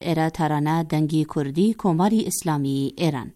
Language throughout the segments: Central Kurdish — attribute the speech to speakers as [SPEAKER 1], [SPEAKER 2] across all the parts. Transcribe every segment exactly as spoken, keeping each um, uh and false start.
[SPEAKER 1] ایرا ترانه دنگی کردی کماری اسلامی ایران.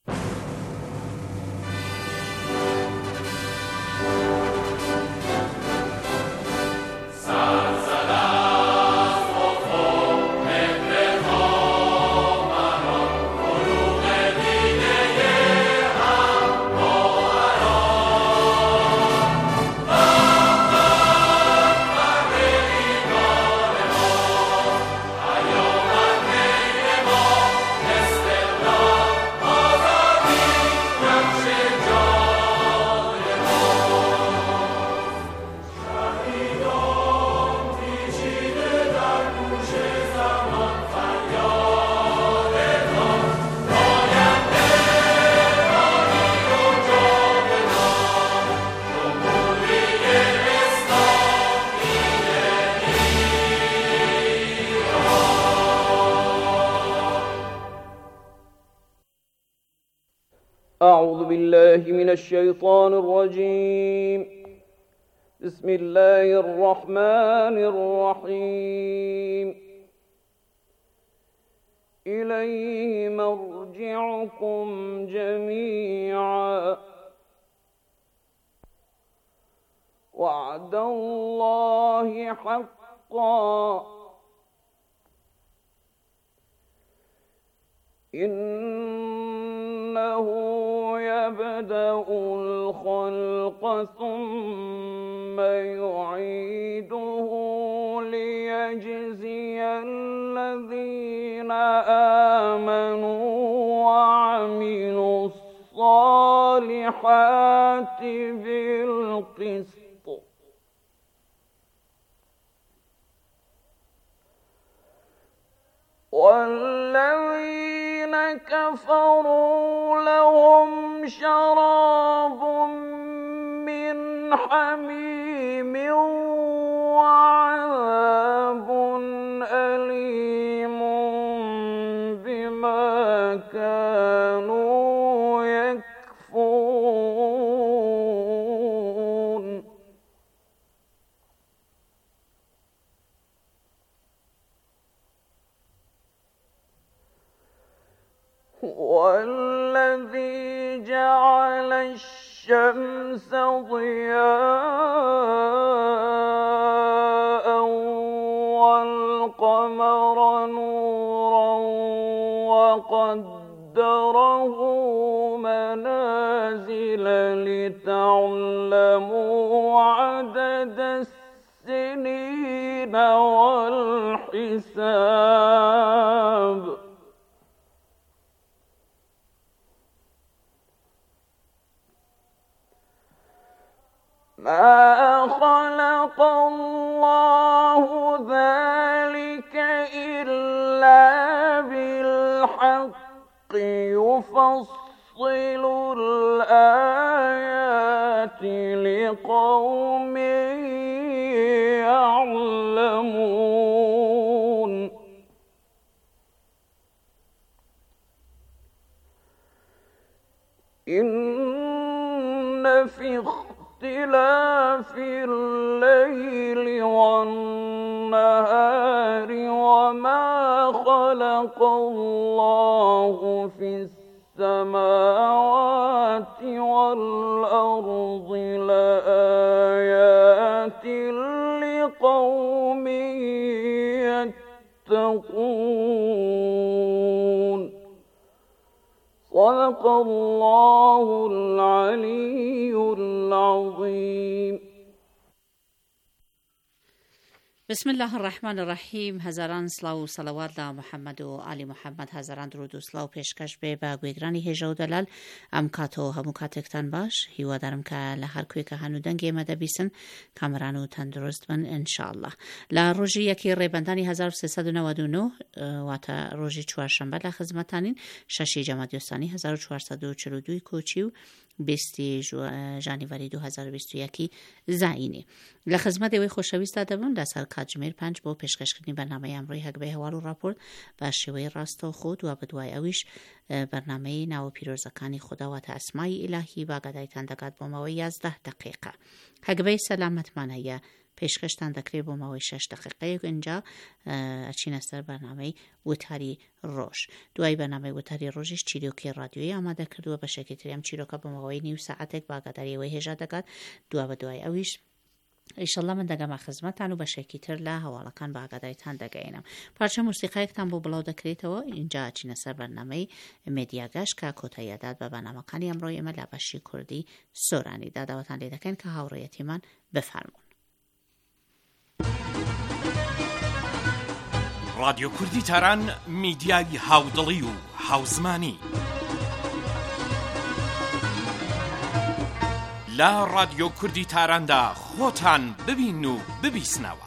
[SPEAKER 2] أعوذ بالله من الشيطان الرجيم. بسم الله الرحمن الرحيم. إليه مرجعكم جميعا وعد الله حقا إنه يبدأ الخلق ثم يعيده ليجزي الذين آمنوا وعملوا الصالحات بالقسط والذين كفروا لهم شراب من حميم وعذاب أليم بما كانوا يكفرون. والذي جعل الشمس ضياء والقمر نورا وقدره منازل لتعلموا عدد السنين والحساب ما خلق الله ذلك إلا بالحق يفصل الآيات لقوم يعلمون. إن في اختلاف الليل والنهار وما خلق الله في السماوات والأرض لآيات لقوم يتقون. صدق الله العلي العظيم.
[SPEAKER 1] بسم الله الرحمن الرحیم. هزاران سلاو و صلوات لا محمد و آل محمد. هزاران درود و سلاو پیشکش به با گویدرانی هجا و دلال ام کاتو همو کاتکتان باش. هیوا دارم که لحر کوی که هنو دنگی مده بیسن کامرانو تندرست من انشاءالله. لروجی یکی ریبندانی هزار و سیصد و نود و نه و تا روجی چوارشنبه لخدمتانین ششی جمادی الثانی هزار و چهارصد و چهل و دو کوچیو بیستی جانیوری دو هزار و بیست و یک زاینی. لخدمت وی خوشویست دادم لسر کاتجمیر پنج با پیشکش کردن برنامه امروی هک به حوالو راپورت و شوی راست و خود و بدوای اویش برنامه نو پیروزکانی خدا و اسمای الهی و گدای تندگات با موی یازده دقیقه. هک به سلامت منایه پێشکەشتان دەکرێت بۆ ماوەی شش دقیقەیەک. اینجا ئەچینە سەر بەرنامەی وتاری ڕۆژ. دوای بەرنامەی وتاری ڕۆژیش چیرۆکی ڕادیۆیی ئامادە کردووە بەشێکی تری ئەم چیرۆکە بۆ ماوەی نیو سەعاتێک باگاداریەوەی هێژا دەکات. دوا بە دوای ئەویش ئیشەڵڵا من دەگەمە خزمەتتان و بەشێکی تر لە هەواڵەکان باگاداریتان دەگەینم. پارچە موسیقایەکتان بۆ بڵاو دەکرێتەوە. اینجا ئەچینە سەر بەرنامەی مێدیاگەشت کە کۆتاییەدات بە بەرنامەکانی ئەمڕۆی ئێمە لە بەشی کوردی سۆرانی داداوەتان لێ دەکەین کە هاوڕێیەتیمان بفەرمونون.
[SPEAKER 3] رادیۆ کوردی تاران میدیای هاودڵی و هاوزمانی لە رادیۆ کوردی تاراندا خۆتان ببین و ببیسنەوە.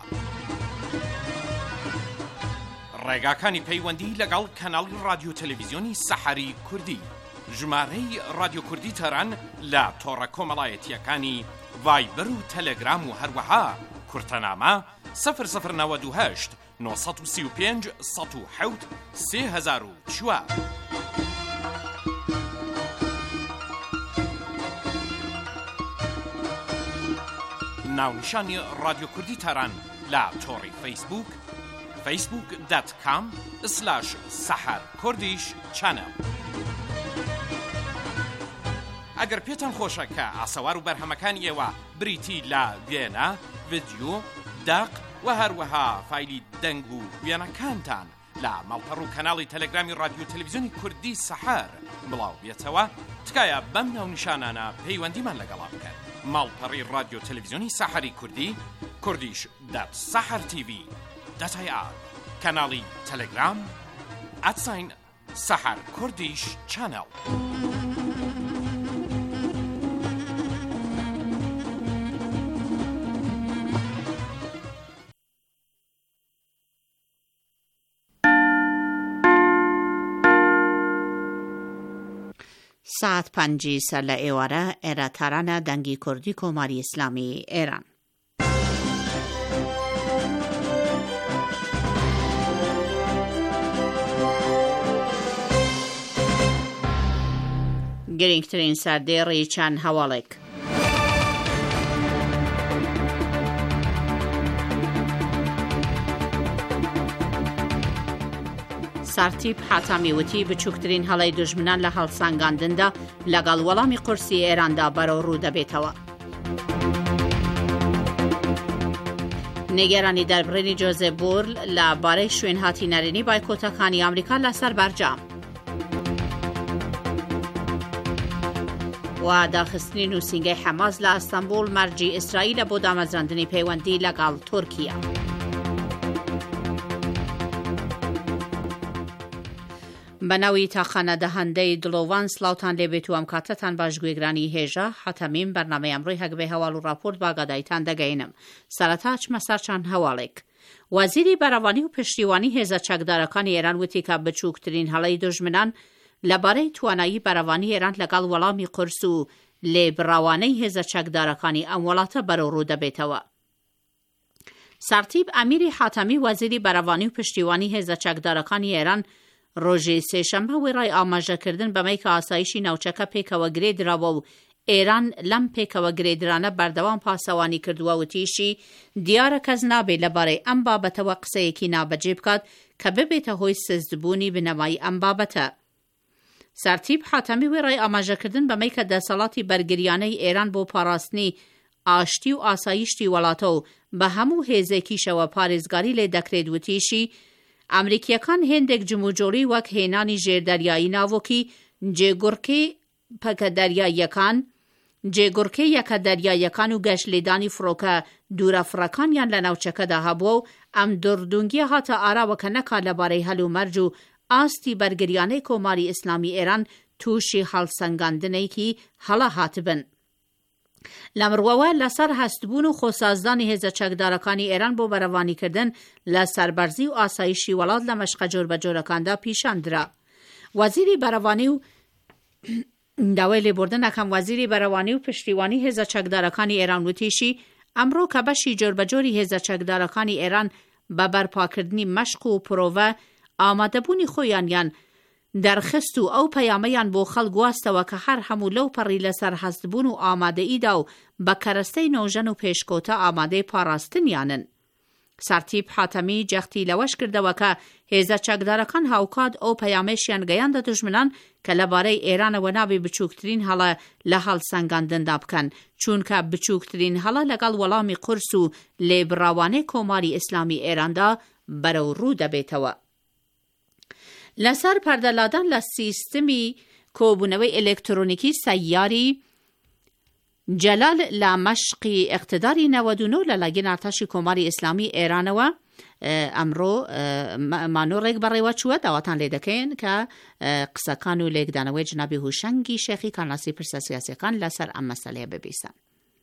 [SPEAKER 3] ڕێگاکانی پەیوەندی لەگەڵ کەناڵی رادیۆ تەلەڤیزیۆنی سەحەری کوردی. ژمارەی رادیۆ کوردی تاران لە تۆڕە کۆمەڵایەتیەکانی ڤایبەر و تەلەگرام و هەروەها کورتەنامە سەفر سەفر نەوەد و هەشت نۆ سەد و سی و پێنج سەد و حەوت سێ هەزار و چوار. ناونیشانی رادیۆ کوردی تاران لە تۆڕی فەیسبوک فەیسبوک دات کام سلاش سەحەر کوردیش چەنەڵ. ئەگەر پێتان خۆشە کە ئاسەوار و بەرهەمەکانی ئێوە بریتی لە وێنە، ڤیدیۆ، داق و هەروەها فایلی دەنگ و وێنەکانتان لە ماڵپەڕ و کەناڵی تەلەگرامی رادیۆ تەلەڤیزیۆنی کوردی سەحەر بڵاو بێتەوە، تکایە بەم ناونیشانانە پەیوەندیمان لەگەڵا بکەن. ماڵپەڕی رادیۆ تەلەڤیزیۆنی سەحەری کوردی کوردیش دات سەحەر تیڤی دات ئای ئار، کەناڵی تەلەگرام ئەتساین سەحەر کوردیش چەنەڵ.
[SPEAKER 1] ساعت پەنجی سەر لە ئێوارە ئێرە تارانە دەنگی کوردی کۆماری ئیسلامی ئێران. گرنگترین سەردێڕی چەند هەواڵێک. سارتیب حاتەمی وتی بچووکترین هەڵەی دوژمنان لە هەڵسانگاندندا لەگەڵ وەڵامی قورسی ئێراندا بەرەو ڕوو دەبێتەوە. نیگەرانی دەربڕینی جۆزێف بۆرل لە بارەی شوێن هاتی نەرێنی بایکۆتەکانی ئەمریکا لەسەر بەرجام. و داخستنی نووسینگەی حەماس لە ئەستەمبول مەرجی ئیسرائیلە بۆ دامەزراندنی پەیوەندی لەگەڵ تورکیا. بەناوی تاخانە دەهەندەی دڵۆڤان سلااوتان لێبێت و ئەم کاتەتان باش گوێگرانی هێژە حەتەمیم بەرنامەی ئەمڕۆی هەگبەی هەواڵ و راپۆرت باگادایتان دەگەینم. سەرەتا چمە سەر چەند هەواڵێک. وەزیری بەڕەوانی و پشتیوانی هێزە چەکدارەکانی ئێران وتی کە بچووکترین هەڵەی دوژمنان لەبارەی توانایی بەڕەوانی ئێران لەگەڵ وەڵامی قورس و لێبڕاوانەی هێزە چەکدارەکانی ئەم وڵاتە بەرەو ڕوو دەبێتەوە. سارتیب ئەمیری حاتەمی وەزیری بەڕەوانی و پشتیوانی هێزە چەکدارەکانی ئێران ڕۆژی سێشەممە وێڕای ئاماژەکردن بەمەی کە ئاسایشی ناوچەکە پێکەوە گرێدراوە و ئێران لەم پێکەوە گرێدرانە بەردەوام پاسەوانی کردووە و تیشی دیارە کەس نابێت لەبارەی ئەم بابەتەوە قسەیەکی نابەجێ بکات کە ببێتە هۆی سزدبوونی بنەمای ئەم بابەتە. سارتیب حاتەمی وێڕای ئاماژەکردن بەمەی کە دەسەڵاتی بەرگریانەی ئێران بۆ پاراستنی ئاشتی و ئاسایشتی وڵاتە و بە هەموو هێزێکیشەوە پارێزگاری لێ دەکرێت و تیشی ئەمریکیەکان هێندێک جموجۆری وەک هێنانی ژێردەریایی ناوۆکی جێگورکەی پەکە دەریاییەکان، جێگورکەی یەکە دەریاییەکان و گەشت لێدانی فڕۆکە دوورەفڕەکانیان لە ناوچەکەدا هەبووە و ئەم دڕدونگیە هاتە ئاراوەکە نەکات لەبارەی هەلو مەرج و ئاستی بەرگریانەی کۆماری ئیسلامی ئێران تووشی هەڵسەنگاندنێکی هەڵە هاتبن. لەمڕوەوە لەسەر هەستبوون و خۆسازدانی هێزە چەکدارەکانی ئێران بۆ بەرەوانیکردن لە سەربەرزی و ئاسایشی وڵات لە مەشقە جۆربەجۆرەکاندا پیشاندرا. وەزیری بەرەوانی و داوای لێبوردنەکەم وەزیری بەرەوانی و پشتیوانی هێزە چەکدارەکانی ئێران وتیشی ئەمڕۆ کە بەشی جۆربەجۆری هێزە چەکدارەکانی ئێران بە بەرپاکردنی مەشق و پرۆڤە ئامادەبوونی خۆیانیان دەرخست و ئەو پەیامەیان بۆ خەڵک گواستەوە کە هەر هەموو لەو پەڕی لەسەر هەستبوون و ئامادەئیدا و بە کەرەستەی نۆژەن و پێشکۆتە ئامادەی پاراستنیانن. سەرتیب حاتەمی جەختی لەوەش کردەوە کە هێزە چەکدارەکان هاوکات ئەو پەیامەشیان گەیاندە دوژمنان کە لەبارەی ئێرانەوە نابێ بچووکترین هەڵە لە هەڵسەنگاندندا بکەن، چونکە بچووکترین هەڵە لەگەڵ وەڵامی قورس و لێبڕاوانەی کۆماری ئیسلامی ئێراندا بەرەو ڕوو دەبێتەوە. لەسەر پەردەلادان لە سیستمی کۆبوونەوەی ئێلێکترۆنیکی سەیاری جەلال لە مەشقی ئیقتیداری نەوەد و نۆ لەلایەن ئارتەشی کۆماری ئیسلامی ئێرانەوە ئەمڕۆ مانۆڕێک بەڕێوە چووە. داواتان لێ دەکەین کە قسەکان و لێکدانەوەی جنابی هوشەنگی شێخی کارناسی پرسە سیاسیەکان لەسەر ئەم مەسەلەیە ببیسن.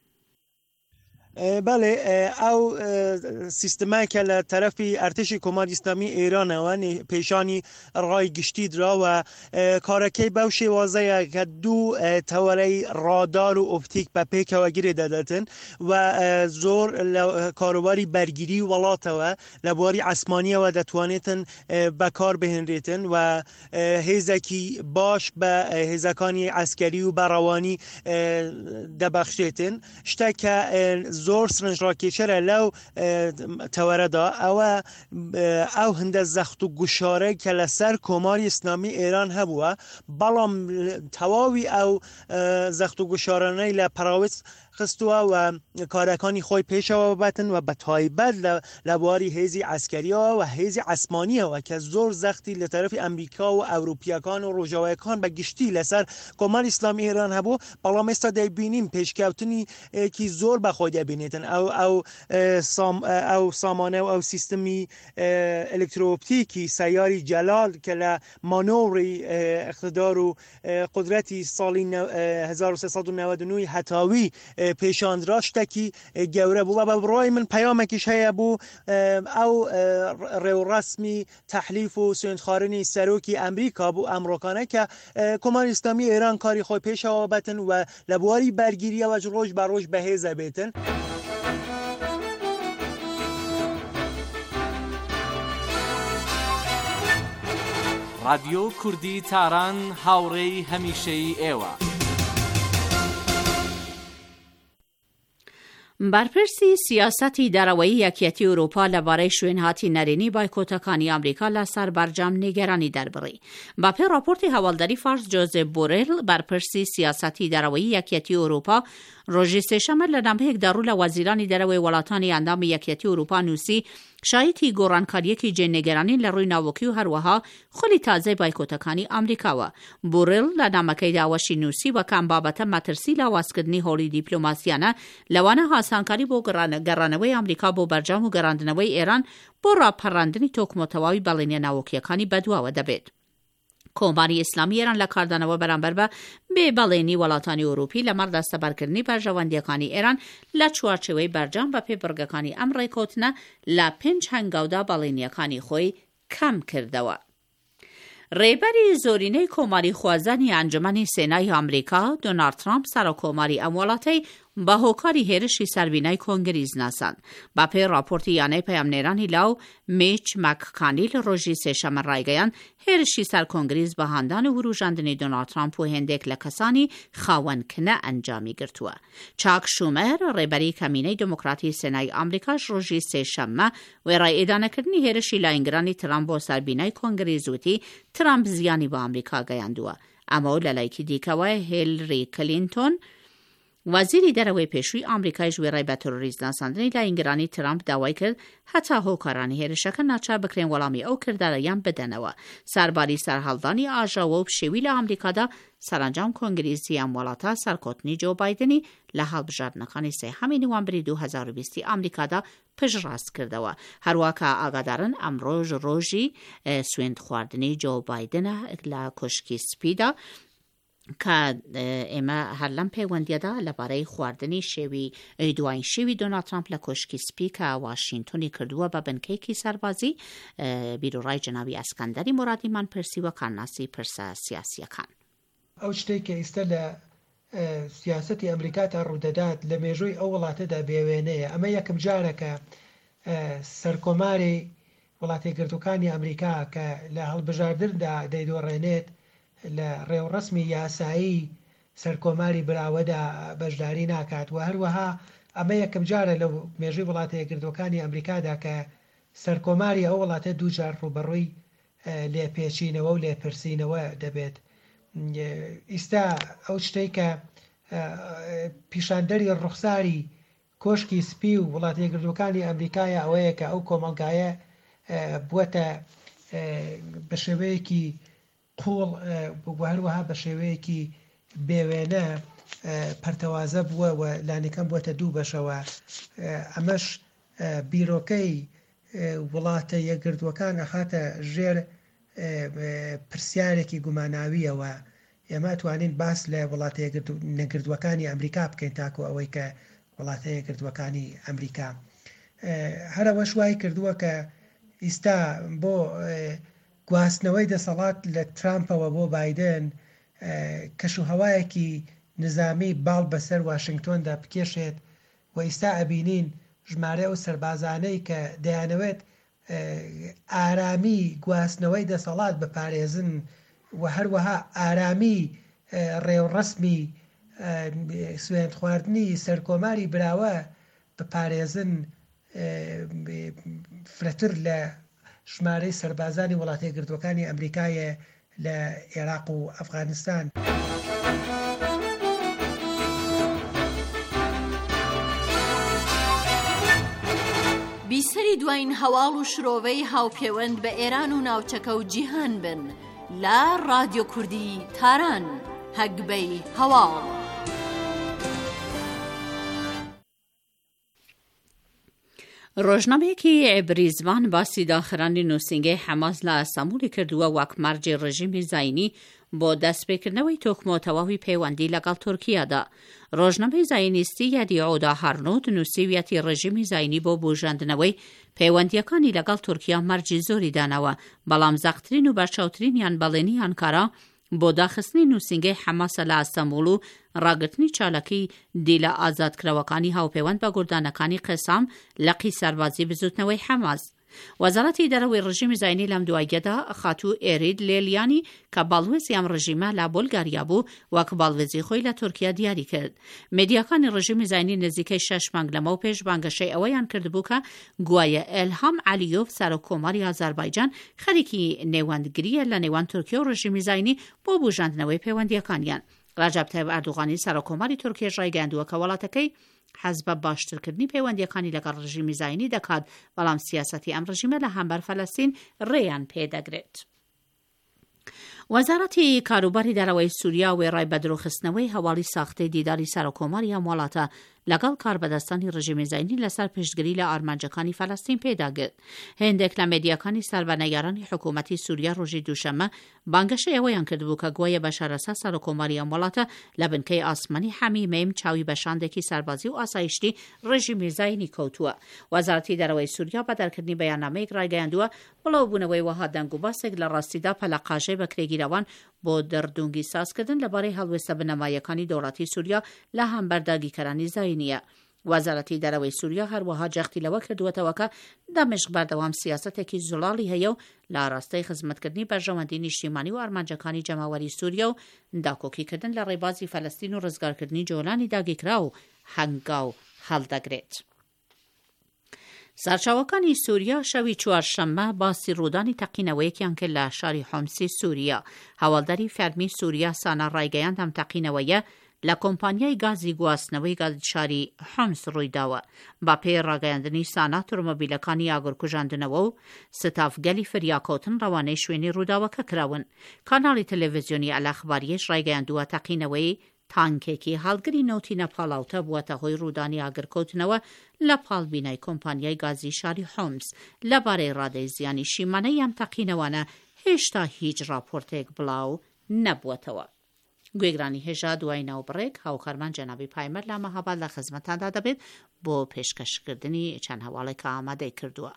[SPEAKER 4] بله او سیستمی که لطرفی ارتش کماری اسلامی ایران و پیشانی رای گشتید را و کارکی باوشی واضحه که دو توری رادار و اپتیک به پیک و گیری دادتن و زور کاروباری برگیری ولات و لبواری عثمانی و دتوانیتن بکار بهنریتن و هیزکی باش به هیزکانی عسکری و بروانی دبخشیتن شتا که زور سرنج راکیچره لو توردا او او هند زخت و گشاره که لسر کماری اسلامی ایران هبوه بلام تواوی او زخت و گشاره نه لپراویس خستوه و کارکانی خوی پیش و بتن و به تایبت لباری هیزی عسکری و هیزی عثمانی و که زور زختی لطرف امریکا و اروپیاکان و روجاویکان به گشتی لسر کمار اسلامی ایران هبو بلا مستا دی بینیم پیشکوتنی کی زور به خود بینیتن او او سام او سامانه و او سیستمی الکتروپتیکی سیاری جلال که لمانوری اقتدار و قدرتی سالی هزار و سیصد و نود و نه هتاوی پیشاند راشتکی گوره بو و برای من پیامکش هیا بو او رو رسمی تحلیف و سویندخارنی سروکی امریکا بو امریکانه که کمار اسلامی ایران کاری خوی پیش آبتن و لبواری برگیری و روش بر روش بهیزه بیتن.
[SPEAKER 5] رادیو کوردی تاران هاوڕێی هەمیشەی ئێوە.
[SPEAKER 1] بەرپرسی سیاسەتی دەرەوەی یەکێتی ئەوروپا لەبارەی شوێنهاتی نەرێنی بایکۆتەکانی ئەمریکا لەسەر بەرجام نیگەرانی دەربڕی. بەپێی راپۆرتی هەواڵدەری فارس جۆزێف بۆرێل بەرپرسی سیاسەتی دەرەوەی یەکێتی ئەوروپا ڕۆژی سێشەمە لە نامەیەکدا ڕوو لە وەزیرانی دەرەوەی وڵاتانی ئەندامی یەکێتی ئەوروپا نووسی شایەتی گۆڕانکاریەکی جێنێگەرانی لە ڕووی ناوەکی و هەروەها خۆلی تازەی بایکۆتەکانی ئەمریکاوە. بۆرێل لە نامەکەیدا وەشی نووسی وەکەم بابەتە مەترسی لاوازکردنی هۆڵی دیپلۆماسیانە لەوانە هاسانکاری بۆ گەڕانەوەی ئەمریکا بۆ بەرجام و گەڕاندنەوەی ئێران بۆ ڕاپەڕاندنی تۆکمۆتەواوی بەڵێنە ناوەکیەکانی بەدواوە دەبێت. کۆماری ئیسلامی ئێران لە کاردانەوە بەرامبەر بە بێبەڵێنی وڵاتانی ئەوروپی لەمەڕ دەستەبەرکردنی پەرژەوەندیەکانی ئێران لە چوارچێوەی بەرجام بە پێبڕگەکانی ئەم ڕێکۆتنە لە پێنج هەنگاودا بەڵێنیەکانی خۆی کەم کردەوە. ڕێبەری زۆرینەی کۆماری خوازانی ئەنجومەنی سێنای ئەمریکا دۆنالد ترامپ سەرۆکۆماری ئەم وڵاتەی بە هۆکاری هێرشی سەربینای کۆنگریز ناسان. بەپێی راپۆرتی یانەی پەیامنێرانی لاو میچ مەککانیل ڕۆژی سێشەمە ڕایگەیاند هێرشی سەر کۆنگریز بە هاندان و هەروژاندنی دۆنالد ترامپ و هێندێک لە کەسانی خاوەنکنە ئەنجامی گرتووە. چاک شومەر ڕێبەری کەمینەی دموکراتی سێنای ئەمریکاش ڕۆژی سێشەممە وێڕای ئێدانەکردنی هێرشی لاینگرانی ترامپ بۆ سەربینای کۆنگریز وتی ترامپ زیانی بە ئەمریکا گەیاندووە. ئەمە لە لایەکی دیکەوە هیلری کلینتۆن وەزیری دەرەوەی پێشووی ئەمریکای ژوێڕای بە تۆرۆریزم ناساندنی لاینگرانی ترامپ داوای کرد هەتا هۆکارانی هێرشەکە ناچار بکرێن وەڵامی ئەو کردارەیان بدەنەوە. سەرباری سەرهەڵدانی ئاژاوە و پشێوی لە ئەمریکادا سەرنجام کۆنگریزی ئەم وڵاتە سەرکۆتنی جۆ بایدنی لە هەڵبژاردنەکانی سێهەمی نوامبری دوو هەزار و بیست ئەمریکادا پشتڕاست کردەوە. هەروە کە ئاگادارن ئەمڕۆژ ڕۆژی سوێند خواردنی جۆ بایدنە لە کوشکی سپیدا کە ئێمە هەر لەم پەیوەندیەدا لەبارەی خواردنی شێوی دوایین شێوی دۆنالد ترامپ لە کۆشکی سپی کە واشینتۆنی کردووە بە بنکەیەکی سەربازی بیرۆڕای جەنابی ئەسکەندەری مورادیمان پرسیوە کارناسی پرسە سیاسیەکان.
[SPEAKER 6] ئەو شتێک کە ئێستا لە سیاسەتی ئەمریکا تا ڕوودەدات لە مێژووی ئەو وڵاتەدا بێوێنەیە. ئەمە یەکەم جارەکە سەرکۆماری وڵاتی یەکگرتوەکانی ئەمریکا کە لە هەڵبژاردندا دەیدۆڕێنێت لە ڕێوڕسمی یاسایی سەرکۆماری براوەدا بەشداری ناکات و هەروەها ئەمە یەکەم جارە لە مێژووی وڵاتی یەکگرتوەکانی ئەمریکادا کە سەرکۆماری ئەو وڵاتە دووجار ڕوبەڕووی لێپێچینەوە و لێپرسینەوە دەبێت. ئیستا ئەو شتەی کە پیشاندەری ڕوخساری کۆشکی سپی و وڵاتی یەکگرتوەکانی ئەمریکایە ئەوەیە کە ئەو کۆمەڵگایە بووەتە بە شێوەیەکی قوڵ هەروەها بە شێوەیەکی بێوێنە پەرتەوازە بووە و لانەکەم بووەتە دوو بەشەوە. ئەمەش بیرۆکەی وڵاتە یەکگرتوەکان ئەخاتە ژێر پرسیارێکی گوماناویەوە. ئێمە توانین باس لە وڵاتە نەگردووەکانی ئەمریکا بکەین تاکو ئەوەی کە وڵاتە یەکگرتوەکانی ئەمریکا. هەرەوە شوای کردووە کە ئیستا بۆ گواستنەوەی دەسەڵات لە ترامپەوە بۆ بایدن کەشوهەوایەکی نظامی باڵ بەسەر واشنگتۆندا بکێشێت و ئیستا ئەبینین ژمارە و سەربازانەی کە دەیانەوێت ئارامی گواستنەوەی دەسەڵات بپارێزن و هەروەها ئارامی ڕێوڕسمی سوێند خواردنی سەرکۆماری براوە بپارێزن فرەتر لە ژمارەی سەربازانی وڵاتی یەکگرتوەکانی ئەمریکایە لە عێراق و ئەفغانستان.
[SPEAKER 7] بیسەری دوایین هەواڵ و شرۆڤەی هاوپەیوەند بە ئێران و ناوچەکە و جیهان بن لە ڕادیۆ کوردی تاران هەگبەی هەواڵ.
[SPEAKER 1] ڕۆژنامەیەکی عیبریزمان باسی داخرانی نووسینگەی حەماس لە ئەستەمبوڵی کردووە وەک مەرجی ڕژیمی زاینی بۆ دەستپێکردنەوەی تۆکمۆتەواوی پەیوەندی لەگەڵ تورکیادا. ڕۆژنامەی زاینیستی یادی عۆدا هەرنۆت نووسیویەتی ڕژیمی زاینی بۆ بوژاندنەوەی پەیوەندیەکانی لەگەڵ تورکیا مەرجی زۆری داناوە، بەڵام زەقترین و بەرچاوترینیان بەڵێنی ئەنکارا بۆ داخستنی نووسینگەی حەماسە لە ئەستەمبوڵ و ڕاگرتنی چالەکی دیلە ئازادکراوەکانی هاوپەیوەند بە گوردانەکانی قەسام لە قیسەربازی بزوتنەوەی حەماس. وەزارەتی دەرەوەی ڕژیمی زاینی لەم دواییەدا خاتوو ئێرید لێلیانی کە باڵوێزی ئەم ڕژیمە لە بولگاریا بوو وەک باڵوێزی خۆی لە تورکیا دیاری کرد. مێدیاکانی ڕژیمی زاینی نزیکەی شەش مانگ لەمەو پێش بانگەشەی ئەوەیان کردبوو کە گوایە ئێلهام عەلیۆڤ سەرۆکۆماری ئازەربایجان خەریکی نێوەندگریە لە نێوان تورکیا و ڕژیمی زاینی بۆ بوژاندنەوەی پەیوەندیەکانیان. ڕەجەب تایب ئەردوغانی سەرۆکۆماری تورکیاش ڕایگەیاندووە کە وڵاتەکەی حەز بە باشترکردنی پەیوەندیەکانی لەگەڵ ڕژیمی زاینی دەکات، بەڵام سیاسەتی ئەم ڕژیمە لە هەمبەر فەلەستین ڕێیان پێدەگرێت. وەزارەتی کاروباری دەرەوەی سووریا وێڕای بە درۆخستنەوەی هەواڵی ساختەی دیداری سەرۆکۆماری ئەم وڵاتە لەگەڵ کاربەدەستانی ڕژیمی زاینی لەسەر پشتگیری لە ئارمانجەکانی فەلەستین پێداگرت. هێندێک لە مێدیاکانی سەربەنەیارانی حکوومەتی سووریا ڕۆژی دووشەمە بانگەشەی ئەوەیان کردبوو کە گوایە بەشارەسا سەرۆکۆماری ئەم وڵاتە لە بنکەی ئاسمانی حەمی مەیم چاوی بەشاندێکی سەربازی و ئاسایشتی ڕژیمی زاینی کەوتووە. وەزارەتی دەرەوەی سووریا بە دەرکردنی بەیاننامەیەک ڕایگەیاندووە بڵاوبوونەوەی وەها دەنگ و باسێک لە ڕاستیدا پەلەقاژەی بەکرێگیرەوان بۆ دەردونگی سازکردن لەبارەی هەڵوێستە بنەمایەکانی دەوڵەتی سووریا لە هەمبەرداگیکەرانی زاینیە. وەزارەتی دەرەوەی سووریا هەروەها جەختی لەوە کردووەتەوە کە دەمشق بەردەوام سیاسەتێکی زوڵاڵی هەیە و لە ڕاستەی خزمەتکردنی بەرژەوەندی نیشتیمانی و ئارمانجەکانی جەماوەری سووریا و داکۆکیکردن لە ڕێبازی فەلەستین و ڕزگارکردنی جۆلانی داگیرکرا و هەنگاو هەڵدەگرێت. سەرچاوەکانی سووریا شەوی چوارشەممە باسی ڕوودانی تەقینەوەیەکیان کرد لە شاری حۆمسی سووریا. هەواڵداری فەرمی سووریا سانا ڕایگەیاند ئەم تەقینەوەیە لە کۆمپانیای گازی گواستنەوەی گازشاری حۆمس ڕوویداوە. با پێی ڕاگەیاندنی سانا تۆمۆبیلەکانی ئاگرکوژاندنەوە و ستافگەلی فریاکەوتن ڕەوانەی شوێنی ڕووداوەکە کراون. کاناڵی تەلەڤیزیۆنی ئەلەخباریەش ڕایگەیاندووە تەقینەوەی تانکێکی هەڵگری نەوتی نەپاڵاوتە بووەتە هۆی ڕوودانی ئاگرکەوتنەوە لە پاڵبینای کۆمپانیای گازی شاری حۆمس. لەبارەی ڕادەی زیانی شیمانەی ئەم تەقینەوانە هێشتا هیچ راپۆرتێک بڵاو نەبووەتەوە. گوێگرانی هێژا دوای ناوبڕێک هاوکارمان جەنابی پایمەر لە مەهاباد لە خزمەتاندا دەبێت بۆ پێشکەشکردنی چەند هەواڵێک ئامادەی کردووە.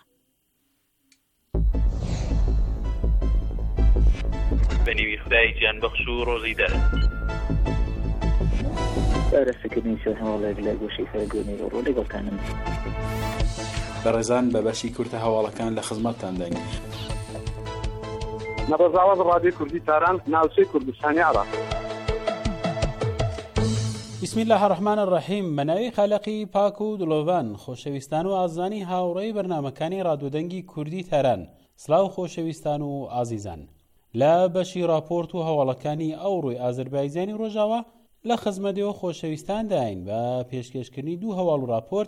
[SPEAKER 8] بەنیوی خدای گیان بەخش و ڕۆزی دەر
[SPEAKER 9] بارەسەکردنی سەر هەواڵێک لە گۆشەی فەرگۆنی ڕۆ لەگەڵتانم. بەڕێزان بە بەشی کورتە هەواڵەکان لە خزمەتتان دەین.
[SPEAKER 10] نەڕۆژاواز ڕادیۆ کوردی تاران ناوچەی کوردستانی عێراق.
[SPEAKER 11] بسم الله الرحمن الرحیم. بەناوی خالقی پاک و دڵۆڤان، خۆشەویستان و ئازانی هاوڕێی بەرنامەکانی ڕادیۆدەنگی کوردی تاران، سڵاو خۆشەویستان و ئازیزان. لە بەشی راپۆرت و هەواڵەکانی ئەوڕۆی ئازەربایجانی ڕۆژاوا لە خزمەتەوە خۆشەویستان داین بە پێشکەشکردنی دوو هەواڵ و راپۆرت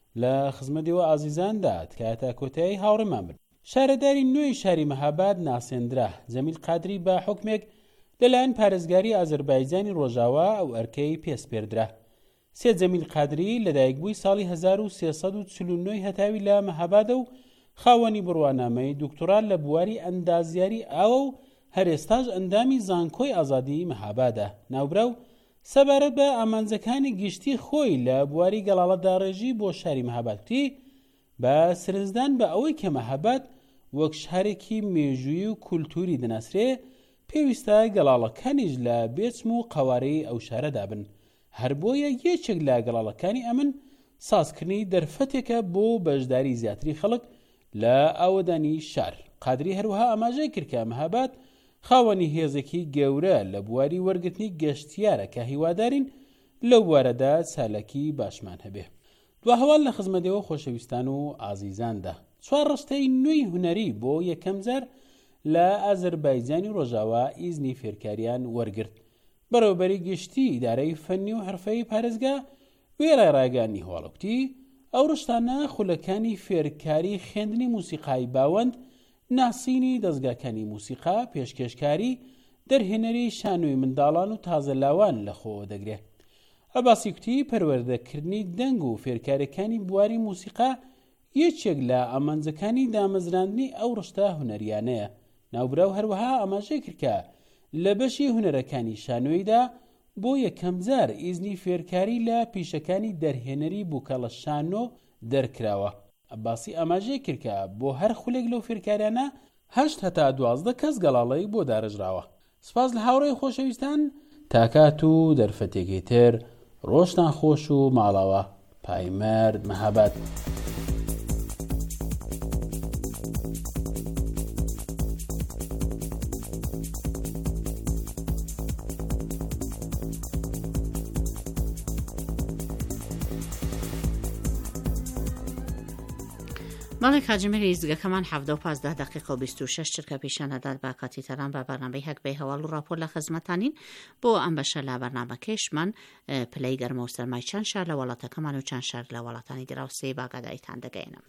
[SPEAKER 11] لە خزمەتەوە ئازیزاندا تکایەتە کۆتایی هاوڕێمان بن. شارەداری نوێی شاری مەهاباد ناسێندرا جەمیل قادری بە حکمێک لەلایەن پارێزگاری ئازەربایجانی ڕۆژاوا ئەو ئەرکەی پێسپێردرا. سێ جەمیل قادری لەدایکبووی ساڵی هەزار و سێسەد و چل و نۆ هەتاوی لە مەهابادە و خاوەنی بڕوانامەی دکتۆرا لە بواری ئەندازیاری ئاوە و هەرێستاش ئەندامی زانکۆی ئازادی مەهابادە. ناوبراو سەبارەت بە ئامانجەکانی گشتی خۆی لە بواری گەڵاڵەتداڕێژی بۆ شاری مەهابادکردی بە سرنجدان بە ئەوەی کە مەهاباد وەک شارێکی مێژووی و کولتوری دەناسرێ، پێویستە گەڵاڵەکانیش لە بێچم و قەوارەی ئەو شارەدا بن. هەر بۆیە یەکێک لە گەڵاڵەکانی ئەمن سازکردنی دەرفەتێکە بۆ بەشداری زیاتری خەڵک لە ئاوەدانی شار. قادری هەروەها ئاماژەی کرد کە مەهاباد خاوەنی هێزێکی گەورە لە بواری وەرگرتنی گەشتیارە کە هیوادارین لەو بوارەدا چالەکی باشمان هەبێ. دوا هەواڵ لە خزمەتەوە خۆشەویستان و ئازیزاندا. چوار ڕستەی نوێی هونەری بۆ یەکەم جار لە ئازەربایجانی ڕۆژاوا ئیزنی فێرکاریان وەرگرت. بەڕێوەبەری گشتی ئیدارەی فەنی و حرفەی پارێزگا وێڕای ڕاگەیاندی هەواڵوتی ئەو ڕشتانە خولەکانی فێرکاری خوێندنی موسیقای باوەند، ناسینی دەستگاکانی موسیقا، پێشکەشکاری، دەرهێنەری شانۆی منداڵان و تازە لاوان لەخۆ دەگرێت. عەباسی کوتی پەروەردەکردنی دەنگ و فێرکاریەکانی بواری موسیقا یەکێک لە ئامانجەکانی دامەزراندنی ئەو ڕشتە هونەریانەیە. ناوبراو هەروەها ئاماژەی کرد کە لە بەشی هونەرەکانی شانۆیدا بۆ یەکەم جار ئیزنی فێرکاری لە پیشەکانی دەرهێنەری بووکەڵە شانۆ دەرکراوە. عەباسی ئاماژەی کرد کە بۆ هەر خولێک لەو فێرکاریانە هەشت هەتا دوازدە کەس گەڵاڵەی بۆ دارەژراوە. سپاس لە هاوڕێی خۆشەویستان، تاکات و دەرفەتێکی تر، ڕۆژتان خۆش و ماڵەوە. پایمەرد مەهاباد.
[SPEAKER 1] بەڵێ کاتژمێری ئیزگەکەمان حەڤدە و پازدە دەقیقە و بیست و شەش چرکە پیشانەدات بە کاتی تەران بە بەرنامەی هەکبەی هەواڵ و راپۆر لە خزمەتانین. بۆ ئەم بەشە لە بەرنامەکەشمان پلەی گەرمە و سەرمای چەند شار لە وڵاتەکەمان و چەند شار لە وڵاتانی دراوسێ باگاداییتان دەگەێنم.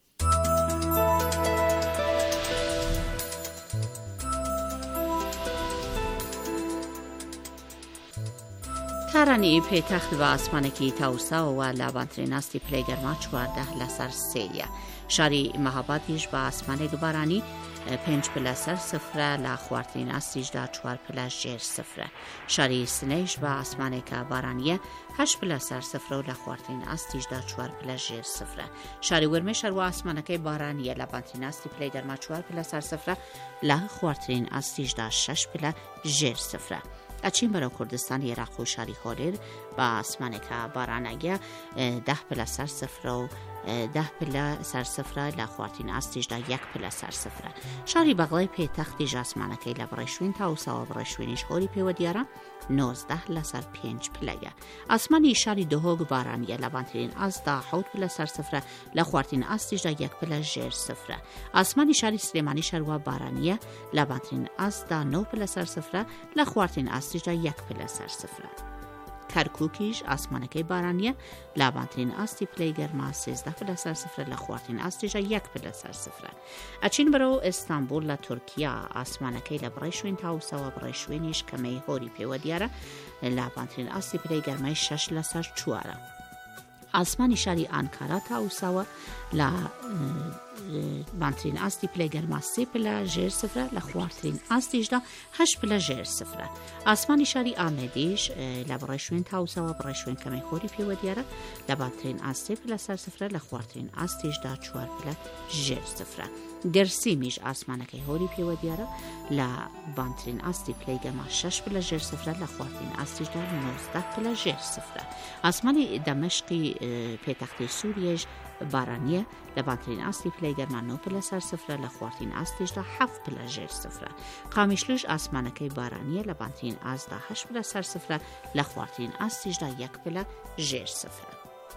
[SPEAKER 1] تارانی پێتەخت بە ئاسمانێکی تاوساوەوە لە بانترین ئاستی پلەی گەرما چواردە لەسەر سێیە. شاری مەهابادیش بە ئاسمانێک بارانی پێنج پلە سەر سفرە لە خواردترین ئاستیشدا چوار پلە ژێر سفرە. شاری سنەیش بە ئاسمانێکە بارانیە هەشت پلە سەر سفرە و لە خواردترین ئاستیشدا چوار پلە ژێر سفرە. شاری وەرمێش هەروە ئاسمانەکەی بارانیە لە بانترین ئاستی پلەی گەرما چوار پلە سەر سفرە لە خواردترین ئاستیشدا شەش پلە ژێر سفرە. ئەچین بەرەو کوردستان عێراق و شاری هۆلێر بە ئاسمانێکە بارانەگە ده پلە سەر سفرە و ده پلە سەر سفرە لە خواردترین ئاستیشدا یەک پلە سەر سفرە. شاری بەغڵەی پێتەختی ئاسمانەکەی لە بڕێشوین تا وساوە بڕێشوێنیش هۆری پێوە دیارە نۆزدە لەسەر پێنج پلەیە. ئاسمانی شاری دهۆگ بارانیە لە بانترین ئاستا حەوت پلە سەر سفرە لە خواردترین ئاستیشدا یەک پلە ژێر سفرە. ئاسمانی شاری سلێمانی شەروە بارانیە لە بانترین ئاستا نۆ پلە سەر سفرە لە خواردترین ئاستیشدا یەک پلە سەر سفرە. کەرکووکیش ئاسمانەکەی بارانیە لە بانترین ئاستی پلەی گەرما سێزدە پلە سەر سفرە لە خواردترین ئاستیشدا یەک پلە سەر سفرە. ئەچین بەرەو ئێستانبول لە تورکیا ئاسمانەکەی لە بڕێشوین تا وسەوە بڕێشوێنیش کەمەی هۆری پێوە دیارە لە بانترین ئاستی پلەی گەرمای شەش لەسەر چوارە. ئاسمانی شاری ئانکارا تا وساوە لە بانترین ئاستی پلەی گەرما سێ پلە ژێر سفرە لە خواردترین ئاستیشدا هەشت پلە ژێر سفرە. ئاسمانی شاری ئامێدیش لە بڕێشوێن تا وسەوە بڕێشوێن کەمەی هۆری پێوە دیارە لە بانترین ئاستی پلە سەر سفرە لە خواردترین ئاستیشدا چوار پلە ژێر سفرە. دەرسیمیش ئاسمانەکەی هۆری پێوە دیارە لە بانترین ئاستی پلەی گەرما شەش پلە ژێر سفرە لە خواردترین ئاستیشدا نۆزدە پلە ژێر سفرە. ئاسمانی دەمەشقی پێتەختی سووریەش بارانیە لە بانترین ئاستی پلەی گەرمان نۆ پلە سەر سفرە لە خواردین ئاستیشدا حەوت پلە ژێر سفرە. قامیشلوش ئاسمانەکەی بارانیە لە بانترین ئاسدا هەشت پلە سەر سفرە لە خواردین ئاستیشدا یەک پلە ژێر سفرە.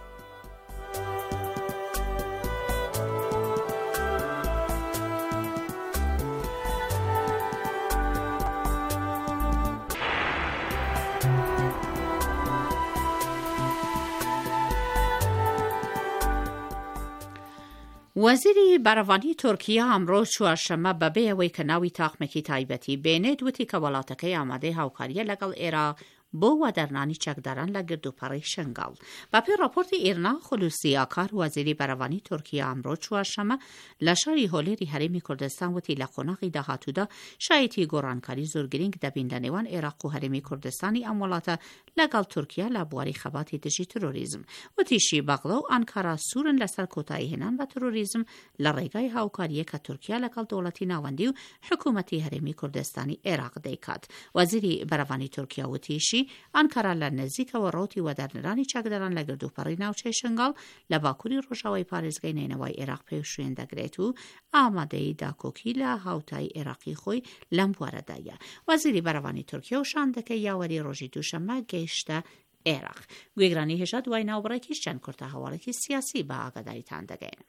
[SPEAKER 1] وەزیری بەڕەوانی تورکیا ئەمڕۆ چوارشەممە بەبێ ئەوەی کە ناوی تاقمێکی تایبەتی بێنێت وتی کە وڵاتەکەی ئامادەی هاوکاریە لەگەڵ ئێران بۆ وەدەرنانی چەکداران لە گردوپەڕی شنگاڵ. بەپێی راپۆرتی ئێرنا خولوسی ئاکار وەزیری بەڕەوانی تورکیا ئەمڕۆ چوارشەممە لە شاری هۆلێری هەرێمی کوردستان وتی لە قۆناغی داهاتوودا شایەتی گۆڕانکاری زۆر گرنگ دەبین لە نێوان عێراق و هەرێمی کوردستانی ئەم وڵاتە لەگەڵ تورکیا لە بواری خەباتی دژی تروریزم. وتیشی بەغڵە و ئانکارا سوورن لەسەر کۆتایی هێنان بە تروریزم لە ڕێگای هاوکاریە کە تورکیا لەگەڵ دەوڵەتی ناوەندی و حکوومەتی هەرێمی کوردستانی عێراق دەیکات. وەزیری بەڕەوانی تورکیا وتیشی ئەنکارا لە نزیکەوە ڕۆتی وەدەرنرانی چەکداران لە گردوپەڕی ناوچەی شنگاڵ لە باکووری ڕۆژاوای پارێزگای نینەوەی عێراق پێ شوێن دەگرێت و ئامادەی داکۆکی لە هاوتای عێراقی خۆی لەم بوارەدایە. وەزیری بەڕەوانی تورکیا وشان دەکەی یاوەری ڕۆژی دووشەممە گەیشتە عێراق. گوێگرانی هێژە دوای ناوبڕێکیش چەند کورتە هەواڵێکی سیاسی بە ئاگاداریتان دەگەین.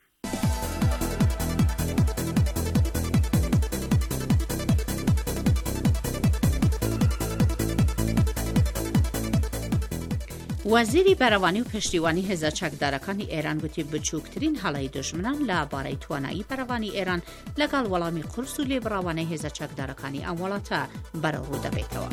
[SPEAKER 1] وەزیری بەڕەوانی و پشتیوانی هێزە چەکدارەکانی ئێران گوتی بچووکترین هەڵەی دژمنان لەبارەی توانایی بەڕەوانی ئێران لەگەڵ وەڵامی قورس و لێبڕاوانەی هێزە چەکدارەکانی ئەم وڵاتە بەرەڕوو دەبێتەوە.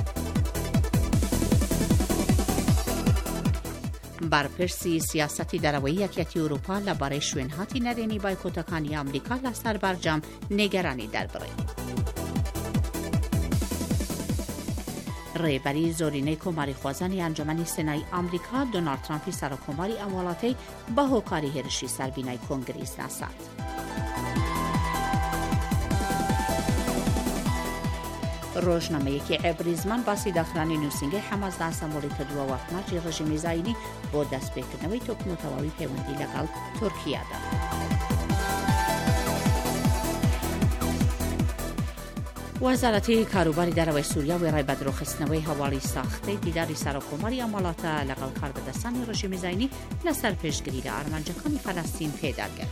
[SPEAKER 1] بارپرسی سیاسەتی دەرەوەی یەکێتی ئەوروپا لەبارەی شوێنهاتی نەرێنی بایکۆتەکانی ئەمریکا لەسەر بەرجەم نیگەرانی دەربڕێ. ڕێبەری زۆرینەی کۆماری خوازانی ئەنجومەنی سێنای ئەمریکا دۆناڵد ترامپی سەرۆکۆماری ئەم وڵاتەی بە هۆکاری هێرشی سەربینای کۆنگرێس ناسات. ڕۆژنامەیەکی عێبری زمان باسی داخرانی نووسنگەی حەماس سەمبۆلی کردووە مارجی ڕژیمی زاینی بۆ دەستپێکردنەوەی تۆکمۆتەواوی پەیوەندی لەگەڵ تورکیادا. وەزارەتی کاروباری دەرەوەی سووریا وێڕای بە درۆخستنەوەی هەواڵی ساختەی دیداری سەرۆکۆماری ئەم وڵاتە لەگەڵ کاربەدەستانی ڕژیمی زاینی لەسەر پێشگیری لە ئارمانجەکانی فەلەستین پێداگرت.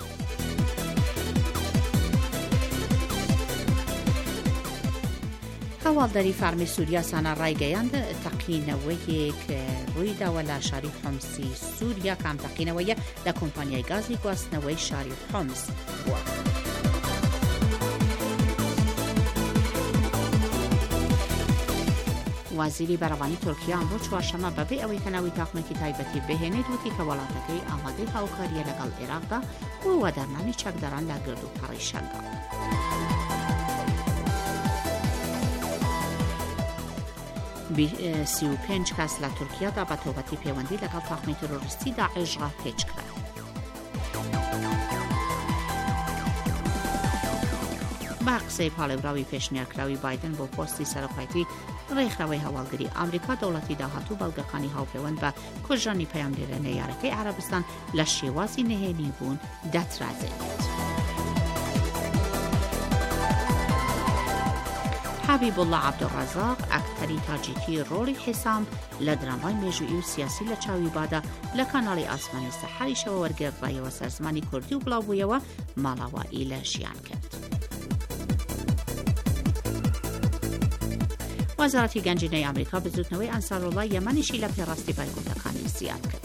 [SPEAKER 1] هەواڵدەری فارمی سووریا سانە ڕایگەیاند تەقینەوەیەک ڕوویداوە لە شاری حۆمسی سووریا کام تەقینەوەیە لە کۆمپانیای گازی گواستنەوەی شاری حۆمس بووە. وەزیری بەڕەوانی تورکیا ئەمڕۆ چوارشەممە بەبێ ئەوەی کە ناوی تاقمێکی تایبەتی بهێنێت وتی کە وڵاتەکەی ئامادەی هاوکاریە لەگەڵ عێراقدا بۆ وەدەرنانی چەکداران لە گردوپەڕی شنگاڵ. سی و پێنج کەس لە تورکیادا بە تۆبەتی پەیوەندی لەگەڵ تاقمی تۆرۆریستی داعیشغا پێچکرا. با قسەی پاڵێوراوی پێشنیارکراوی بایدن بۆ پۆستی سەرۆکایەتی ڕێکخراوەی هەواڵگری ئەمریکا دەوڵەتی داهاتوو بەڵگەکانی هاوپەیوەند بە کوژانی پەیامدێرە نەیارەکەی عەرەبستان لە شێوازی نهێنی بوون دەترازێت. حەبیبوڵڵا عەبدوڕەزاق ئەکتەری تاجیکی ڕۆڵی حیسام لە درامای مێژوویی و سیاسی لە چاوی بادا لە کاناڵی ئاسمانی سەحەریشەوە وەرگێڕایەوە سەر زمانی کوردی و بڵاوبوویەوە ماڵاوایی لە ژیان کرد. وەزارەتی گەنجینەی ئەمریکا بزوتنەوەی ئەنسارۆڵا یەمەنیشی لە پێڕاستی بایکۆتەکانی زیاد کرد.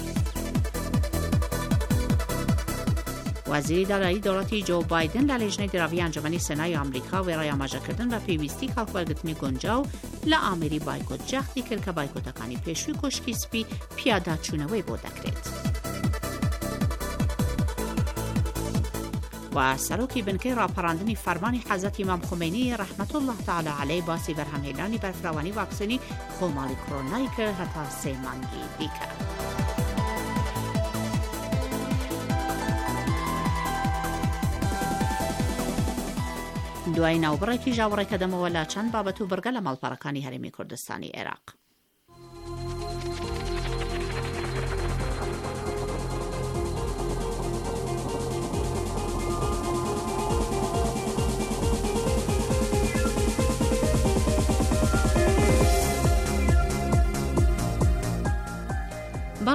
[SPEAKER 1] وەزیری دارایی دەوڵەتی جۆ بایدن لە لێژنەی دراوی ئەنجومەنی سێنای ئەمریکا وێڕای ئاماژەکردن بە پێویستی کاڵکوەرگرتنی گونجاو لە ئامێری بایکۆت جەختی کرد کە بایکۆتەکانی پێشووی کۆشکی سپی پیاداچوونەوەی بۆ دەکرێت. و سەرۆکی بنکەی ڕاپەڕاندنی فەرمانی حەزەت ئیمام خومینی ڕەحمەت الله تعالی عەلەیه باسی بەرهەمهێنانی بەرفراوانی ڤاکسینی خۆماڵی کۆرۆنای کرد هەتا سێ مانگی دیکە. دوای ناوبڕێکی ژاوڕێکە دەمەوە لە چەند بابەت و بەرگە لە ماڵپەڕەکانی هەرێمی کوردستانی عێراق.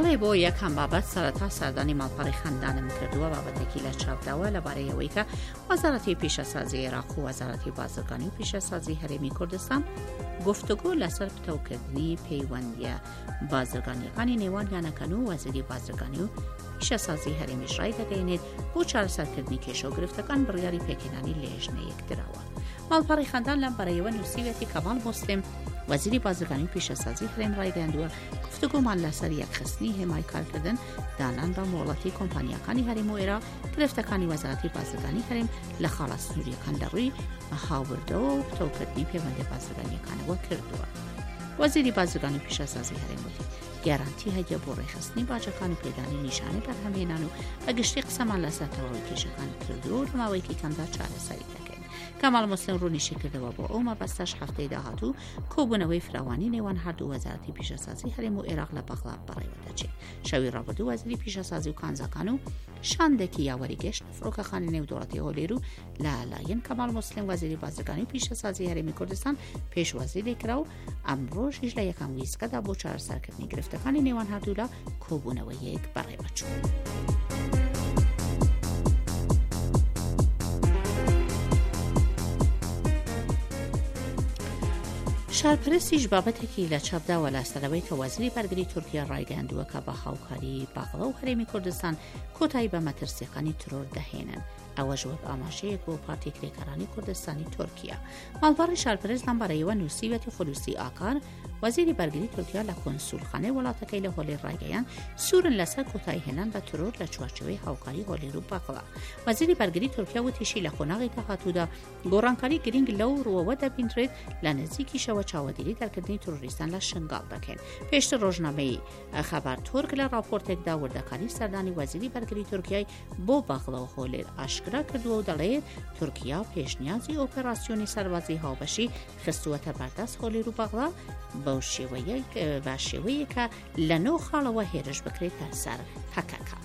[SPEAKER 1] بەڵێ بۆ یەکەم بابەت سەرەتا سەردانی ماڵپەڕی خەندانم کردووە بابەتێکی لە چاپداوە لەبارەی ئەوەی کە وەزارەتی پیشەسازی عێراق و وەزارەتی بازرگانی و پیشەسازی هەرێمی کوردستان گفتوگۆ لەسەر پتەوکردنی پەیوەندیە بازرگانیەکانی نێوانیانەکەن و وەزیری بازرگانی و پیشەسازی هەرێمیش ڕای دەگەیەنێت بۆ چارەسەرکردنی کێشە و گرفتەکان بڕیاری پێکهێنانی لێژنەیەک درراوە. ماڵپەڕی خەندان لەم بەرەیەوە نووسیوێتی کەمال موسلم وەزیری بازرگانی و پیشەسازی هەرێم ڕایگەیاندووە گفتوگۆمان لەسەر یەکخستنی هێمای کارکردن دانان بە مۆڵەتی کۆمپانیەکانی هەرێم و ئێرە گرفتەکانی وەزارەتی بازرگانی هەرێم لە خاڵە سنووریەکان لەڕووی هاوردەوە و پتەوکردنی پەیوەندی بازرگانیەکانەوە کردووە. وەزیری بازرگانی و پیشەسازی هەرێم وتی گارانتی هەیە بۆ ڕێخستنی باجەکان و پێدانی نیشانەی بەرهەمهێنان و بەگشتی قسەمان لەسەر تەواوی کێشەکان کردووە و لەماوەیەکی کەمدا چارەسەری دەکەین. کەمال موسلم ڕوونیشی کردەوە بۆ ئەو مەبەستەش هەفتەی داهاتوو کۆبوونەوەی فراوانی نێوان هەردوو وەزارەتی پیشەسازی هەرێم و عێراق لە بەغڵاب بەڕێوە دەچێت. شەوی ڕابردوو وەزیری پیشەسازی و کانزاکان و شاندێکی یاوەری گەشت فڕۆکەخانی نێودوڵەتی هۆلێر و لەلایەن کەمال موسلم وەزیری بازرگانی و پیشەسازی هەرێمی کوردستان پێشوازی لێکرا و ئەمڕۆژیش لە یەکەم ویسکەدا بۆ چارەسەرکردنی گرفتەکانی نێوان هەردوو لە کۆبوونەوەیەک بەڕێوە چوون. شارپرستیش بابەتێکی لە چاپداوە لاستەرەوەی کە وەزیری بەرگری تورکیا ڕایگەیاندووە کە بە هاوکاری باغڵە و هەرێمی کوردستان کۆتایی بە مەترسیەکانی ترۆر دەهێنن. ئەوەش وەک ئاماژەیەک بۆ پارتی کرێکارانی کوردستانی تورکیا. ماڵپەڕی شارپرست لەم بەرەیەوە نووسیوێتی خولوسی ئاکار وەزیری بەرگری تورکیا لە کۆنسولخانەی وڵاتەکەی لە هۆلێر ڕایگەیاند سوورن لەسەر کۆتایی هێنان بە ترۆر لە چوارچێوەی هاوکاری هۆلێر و باغڵە. وەزیری بەرگری تورکیا وتیشی لە خۆناغی داهاتوودا گۆڕانکاری گرنگ لەو ڕووەوە دەبینرێت لە نزیکیشەوە چاوەدێری دەرکردنی تۆریستان لە شنگال دەکەن. پێشتر ڕۆژنامەی خەبار تورک لە راپۆرتێکدا وردەکاری سەردانی وەزیری بەرگری تورکیای بۆ باغڵە و هۆلێر ئاشکرا کردووە و دەڵێت تورکیا پێشنیازی ئۆپێراسیۆنی سەربازی هاوبەشی خستووەتە بەردەست هۆلێر و باغڵە بەو شێوەیە کە لە نۆ خاڵەوە هێرش بکرێتە سەر پەکەکە.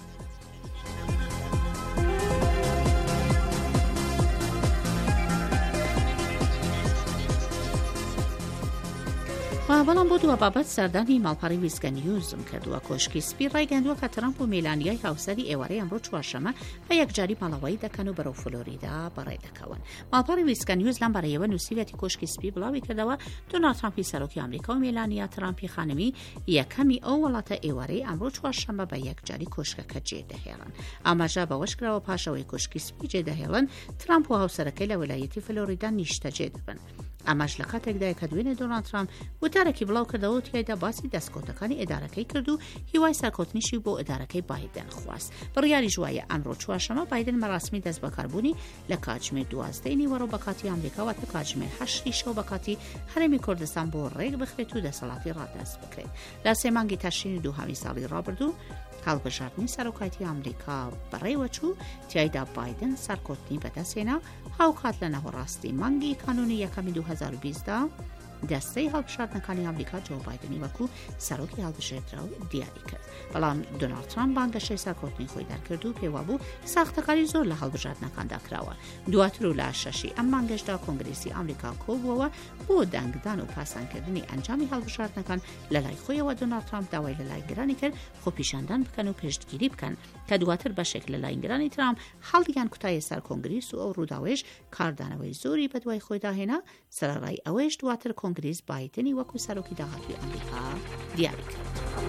[SPEAKER 1] بەڵام بۆ دووە بابەت سەردانی ماڵپەڕی ویسکە نیوزم کردووە. کۆشکی سپی ڕایگەاندووە کە ترامپ و مێلانیای هاوسەری ئێوارەی ئەمڕۆ چوارشەمە بە یەکجاری ماڵەوەی دەکەن و بەرەو فلۆریدا بەڕێ دەکەون. ماڵپەڕی ویسکە نیوز لەم بەرەیەوە نووسیوێتی کۆشکی سپی بڵاوی کردەوە دۆناڵد ترامپی سەرۆکی ئەمریکا و مێلانیا ترامپی خانمی یەکەمی ئەو وڵاتە ئێوارەی ئەمڕۆ چوارشەمە بە یەکجاری کۆشکەکە جێدەهێڵن. ئاماژە بەوەش کراوە پاشەوەی کۆشکی سپی جێدەهێڵن ترامپ و هاوسەرەکەی لە ویلایەتی فلۆریدا نیشتەجێ دەبن. ئەماش لە کاتێکدای کە دوێنێ دۆناڵد ترامپ وتارێکی بڵاو کردەوە تیایدا باسی دەستکۆتەکانی ئێدارەکەی کرد و هیوای سەرکەوتنیشی بۆ ئێدارەکەی بایدن خواست. بڕیاری ژوایە ئەمڕۆ چوارشەمە بایدن مەراسمی دەست بەکاربوونی لە کاتژمێر دوازدەی نیوەڕۆ بە کاتی ئەمریکا واتە کاتژمێر هەشتی شەو بە کاتی هەرێمی کوردستان بۆ ڕێک بخرێت و دەسەڵاتی ڕادەست بکرێت. لە سێ مانگی تەشرینی دووهەمی ساڵی ڕابردوو هەڵبژاردننی سەرۆکایەتی ئەمریکا بەڕێوە چوو تیایدا بایدن سەرکەوتنی بەدەستهێنا هاوکات لە ناوەڕاستی مانگی کانونی یەکەمی دوو هەزار و بیستدا دەستەی هەڵبژاردنەکانی ئەمریکا جۆ بایدنی وەکو سەرۆکی هەڵبژێردراو دیاری کرد. بەڵام دۆناڵد ترامپ بانگەشەی سەرکەوتنی خۆی دەرکرد و پێوا بوو ساختەکاری زۆر لە هەڵبژاردنەکاندا کراوە. دواتر و لە شەشی ئەم مانگەشدا کۆنگرێسی ئەمریکا کۆبووەوە بۆ دەنگدان و پاسانکردنی ئەنجامی هەڵبژاردنەکان لە لای خۆیەوە دۆناڵد ترامپ داوای لەلایەنگرانی کرد خۆپیشاندان بکەن و پێشگیری بکەن کە دواتر بەشێک لەلایەنگرانی ترامپ هەڵیان کوتایە سەر کۆنگرێس و ئەو ڕووداوێش کاردانەوەی زۆری بەدوای خۆیدا هێنا سەرڕای ئەوەش دواتر کۆنگرێس بایدنی وەکو سەرۆکی داهاتووی ئەمریکا دیاری کرد.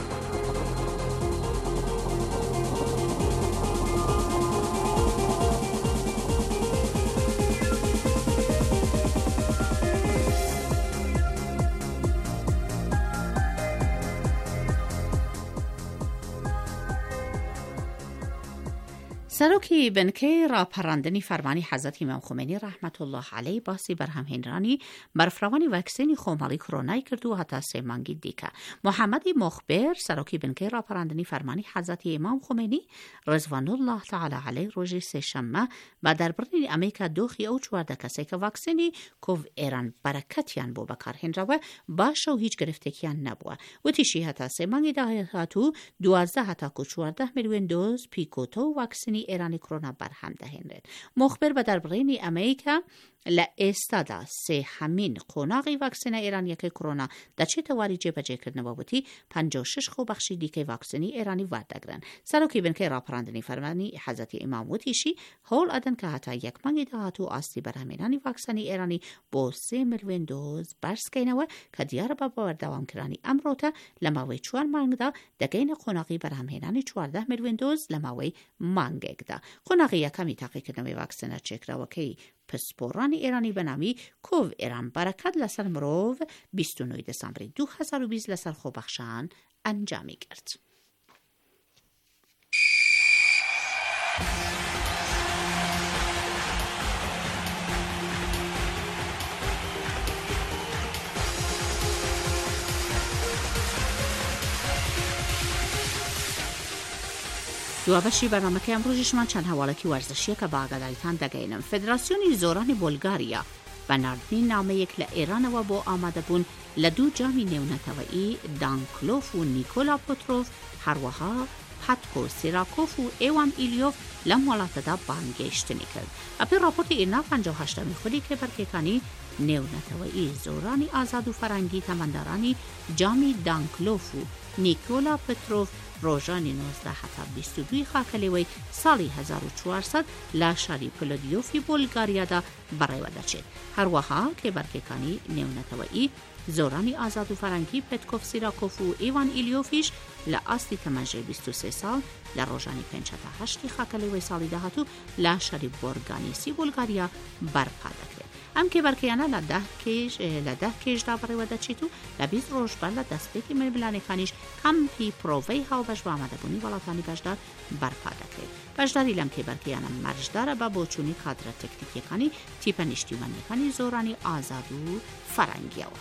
[SPEAKER 1] سەرۆکی بنکەی ڕاپەڕاندنی فەرمانی حەزرەت ئیمام خۆمێنی ڕەحمەت الله عەلەیهی باسی بەرهەمهێنرانی بەرفراوانی ڤاکسینی خۆمەڵی کۆرۆنای کردو هەتا سێ مانگی دیکە. محەممەدی مۆخبێر سەرۆکی بنکەی ڕاپەڕاندنی فەرمانی حەزرەت ئیمام خۆمێنی ڕضوان الله تعالی عەلەیه ڕۆژی سێشەممە بە دەربڕینی ئەمریکا دۆخی ئەو چواردە کەسێک کە ڤاکسینی کۆڤ ئێران بەرەکەتیان بۆ بەکارهێنراوە باشە و هیچ گرفتێکیان نەبووە. وتیشی هەتا سێ مانگی داهاتوو دوازدە هەتاکو چواردە ملیۆن دۆز پیکۆتە و ڤاکسینی ئێرانی کۆرۆنا بەرهەم دەهێنرێت. مۆخبێر بە دەربڕینی ئەمریکا لە ئێستادا سێ هەمین قۆناغی ڤاکسینە ئێرانیەکەی کۆرۆنا دەچێتەوە جێبەجێکردنەوە وتی پەنجا و شش خۆبەخشی دیکەی ڤاکسینی ئێرانی وەردەگرن. سەرۆکی بنکەی ڕاپەڕاندنی فەرمانی حەزەتی ئیمام وتیشی هەوڵ ئەدەن کە هەتا یەک مانگی داهاتوو ئاستی بەرهەمهێنانی ڤاکسینی ئێرانی بۆ سێ ملیۆن دۆز بەرزکەینەوە کە دیارە بە بەوەردەوامکردنی ئەمڕۆتە لە ماوەی چوار مانگدا دەگەینە قۆناغی بەرهەمهێنانی چواردە ملیۆن دۆز لە ماوەی مانگێکدا. قۆناغی یەکەمی تاقیکردنەوەی ڤاکسینە چێکراوەکەی پسپۆڕانی ئێرانی بەنامی کۆڤ ئێران بەرەکەت لەسەر مرۆڤ بیست و نۆ دەسامبری دوو هەزار و بیست لەسەر خۆبەخشان ئەنجامی کرد. دوابەشی بەرنامەکەی ئەمڕۆژیشمان چەند هەواڵێکی وەرزشیە کە بە ئاگاداریتان دەگەینم. فێدراسیۆنی زۆرانی بۆلگاریا بەناردنی نامەیەک لە ئێرانەوە بۆ ئامادەبوون لە دوو جامی نێونەتەوەیی دانکلۆف و نیکۆلا پۆترۆڤ هەروەها پاتکۆ سیراکۆف و ئێوان ئیلیۆف لەم وڵاتەدا بانگەیشتنی کرد. ئەپی راپۆرتی ئیرنا پەنجا و هەشتەمین خودی کێبەرکێکانی نێونەتەوەیی زۆرانی ئازاد و فەرەنگی تەمەندارانی جامی دانکلۆف و نیکۆلا پۆترۆڤ ڕۆژانی نۆزدە هەتا بیست و دوو خاکەلێوەی ساڵی هەزار و چوارسەد لە شاری پلۆدیۆفی بۆلگاریادا بەڕێوە دەچێت. هەروەها کێبەرکێکانی نێونەتەوەیی زۆرانی ئازاد و فەرەنگی پێتکۆف سیراکۆف و ئێوان ئیلیۆفیش لە ئاستی تەمەنجەی بیست و سێ ساڵ لە ڕۆژانی پێنج هەتا هەشتی خاکەلێوەی ساڵی داهاتوو لە شاری بۆرگانیسی بۆلگاریا بەرپا دەکرێت. ئەم کێبەرکەیانە لە دە کێژ لە دە کێژدا بەڕێوە دەچێت و لە بیست ڕۆژ بەر لە دەستپێکی ململانەکانیش کەمپی پرۆڤەی هاوبەش بە ئامادەبوونی وڵاتانی بەشدار بەرپا دەکرێت. بەشداری لەم کێبەرکەیانە مەرجدارە بە بۆچوونی کادرە تەکنیکیەکانی تیپە نیشتیمانیەکانی زۆرانی ئازاد و فەرەنگیەوە.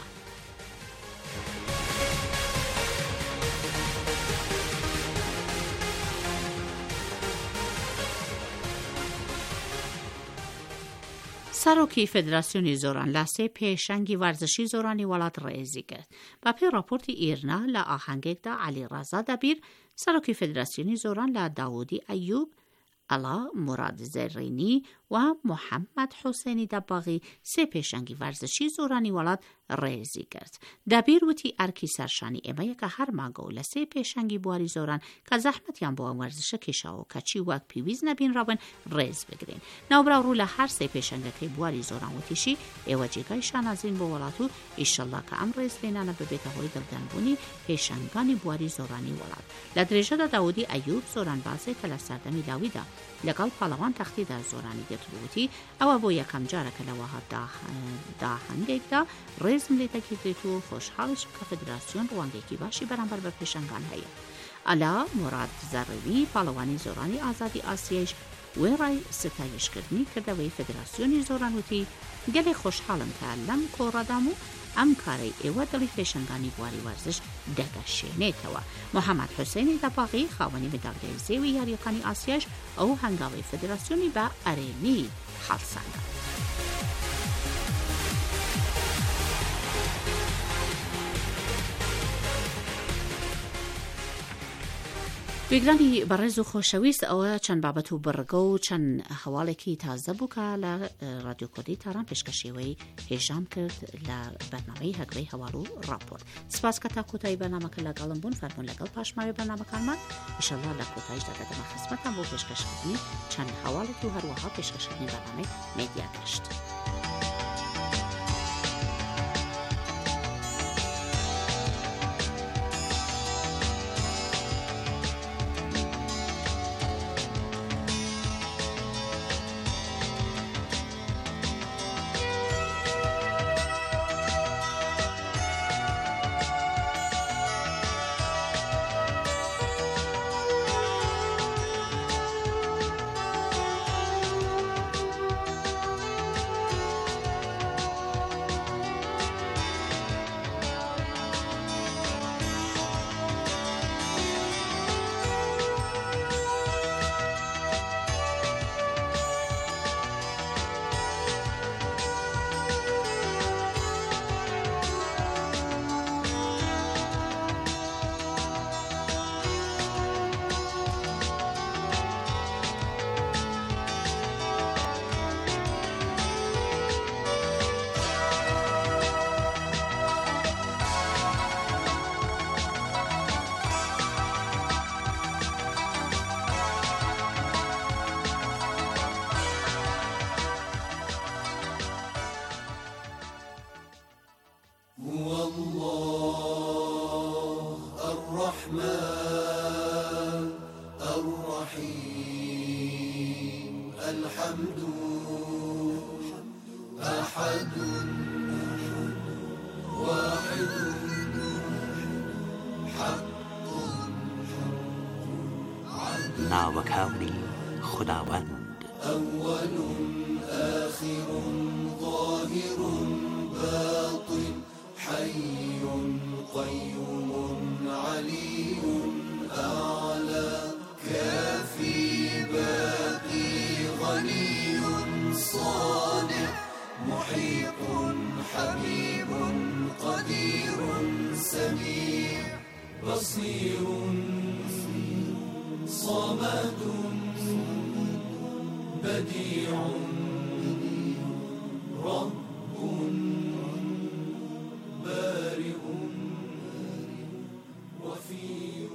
[SPEAKER 1] سەرۆکی فێدراسیۆنی زۆران لە سێ پێشەنگی وەرزشی زۆرانی وڵات ڕێزی کرد. بە پێی راپۆرتی ئیرنا لە ئاهەنگێکدا عەلی ڕەزا دەبیر سەرۆکی فێدراسیۆنی زۆران لە داوودی ئەیوب ئەلا موراد زێڕینی و محەممەد حوسێنی دەباغی سێ پێشەنگی وەرزشی زۆرانی وڵات ڕێزی کرد. دەبیر وتی ئەرکی سەرشانی ئێمەیەکە هەر ماگە و لە سێ پێشەنگی بواری زۆران کە زەحمەتیان بۆ ئەم وەرزشە کێشاوە کەچی وەک پیویست نەبینراون ڕێز بگرین. ناوبراو ڕوو لە هەر سێ پێشەنگەکەی بواری زۆران وتیشی ئێوە جێگای شانازین بۆ وڵات و ئیشەڵڵا کە ئەم ڕێزلێنانە ببێتە هۆی دڵدانبوونی پێشەنگانی بواری زۆرانی وڵات. لە درێژەدا داوودی ئەیوب زۆران بازێک کە لە سەردەمی داویدا لەگەڵ پاڵەوان تەختیدا زۆرانی دەتروتی ئەوە بۆ یەکەم جارەکە لە وەها داهەنگێکدا ڕێزم لێ دەکردێت و خۆشحاڵیش کە فێدراسیۆن ڕوانگەیەکی باشی بەرامبەر بە پێشەنگان هەیە. ئەلا موراد زەڕەوی پاڵەوانی زۆرانی ئازادی ئاسیایش وێڕای ستایشکردنی کردەوەی فێدراسیۆنی زۆران وتی گەلێ خۆشحاڵم کە لەم کۆڕەدام و ئەم کارەی ئێوە دڵی پێشەنگانی بواری وەرزش دەگەشێنێتەوە. محەممەد حوسێنی دەپاغی خاوەنی مێداڵیای زێوی یاریەکانی ئاسیاش ئەو هەنگاوی فێدراسیۆنی بە ئەرێنی هەڵساند. گوێگرانی بەڕێز و خۆشەویست ئەوە چەند بابەت و بڕگە و چەند هەواڵێکی تازە بوو کە لە رادیۆ کوردی تاران پێشکەشێوەی هێژام کرد لە بەرنامەی هەگرەی هەواڵ و راپۆرت. سپاس کە تا کۆتایی بەرنامەکە لەگەڵم بوون. فەرموون لەگەڵ پاشماوەی بەرنامەکانمان ئینشەڵڵا لە کۆتاییشدا دەدەمە خزمەتتان بۆ پێشکەشکردنی چەند هەواڵێکی و هەروەها پێشکەشکردنی بەرنامەی مێدیا گەشت.
[SPEAKER 12] أحد واحد حق
[SPEAKER 13] ناوەکانی خداوند
[SPEAKER 12] أول آخر ظاهر باطن حي قيوم علي أعلى كافي باقي غني صانع محيط حبيب قدير سميع بصير صمد بديع رب بارئ وفي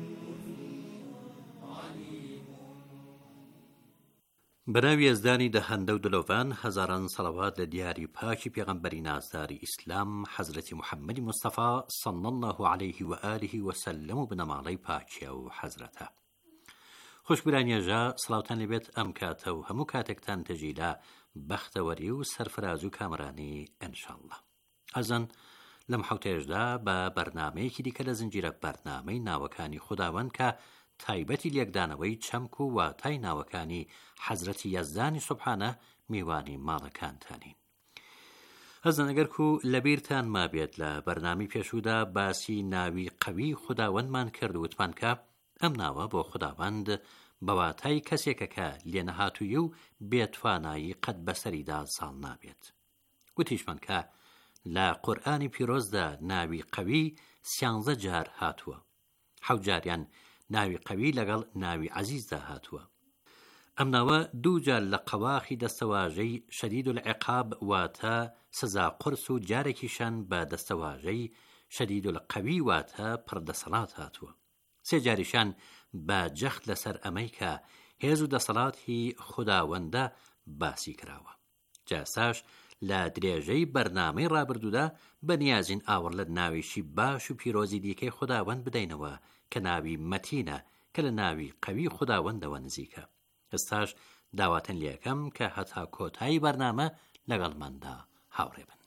[SPEAKER 12] عليم.
[SPEAKER 13] بەناوی ئێزدانی دەهەندە و دلۆڤان هەزاران سەڵەوات لە دیاری پاکی پێغەمبەری نازداری ئیسلام حەزرەتی محەممەدی مستەفا صلی الله عليه و آله وسلم و بنەماڵەی پاکیە و حەزرەتە. خۆشبرانیێژە سڵاوتان لەبێت ئەم کاتە و هەموو کاتێکتان تەجیلا بەختەوەری و سەرفراز و کامرانی ئینشاءالله. ئەزن لەم حوتێژدا بە بەرنامەیەکی دیکە لە زنجیرە بەرنامەی ناوەکانی خوداوەند کە تایبەتی لێکدانەوەی چەمک و واتای ناوەکانی حەزرەتی یەزدانی سوبحانە میوانی ماڵەکانتانین. ئەزن ئەگەرکو لەبیرتان مابێت لە بەرنامی پێشوودا باسی ناوی قەوی خوداوەندمان کرد و وتمان کە ئەم ناوە بۆ خوداوەند بەواتای کەسێکە کە لێنەهاتووی و بێتوانایی قەت بەسەریدا ساڵ نابێت. گوتیشمان کە لە قورئانی پیرۆزدا ناوی قەوی سیانزە جار هاتووە. حەوت جاریان ناوی قەوی لەگەڵ ناوی عەزیزدا هاتووە. ئەم ناوە دوو جار لە قەواخی دەستەواژەی شەدید العقاب واتە سزا قورس و جارێکیشان بە دەستەواژەی شەدید القەوی واتە پڕدەسەڵات هاتووە. سێ جاریشان بە جەخت لەسەر ئەمەی کە هێز و دەسەڵاتی خوداوەندە باسی کراوە. جاساش لە درێژەی بەرنامەی ڕابردوودا بەنیازین ئاوەڕ لە ناویشی باش و پیرۆزی دیکەی خوداوەند بدەینەوە کە ناوی مەتینە کە لە ناوی قەوی خوداوەندەوە نزیکە. ئێستاش داواتن لێکەم کە هەتا کۆتایی بەرنامە لەگەڵماندا هاوڕێ بن.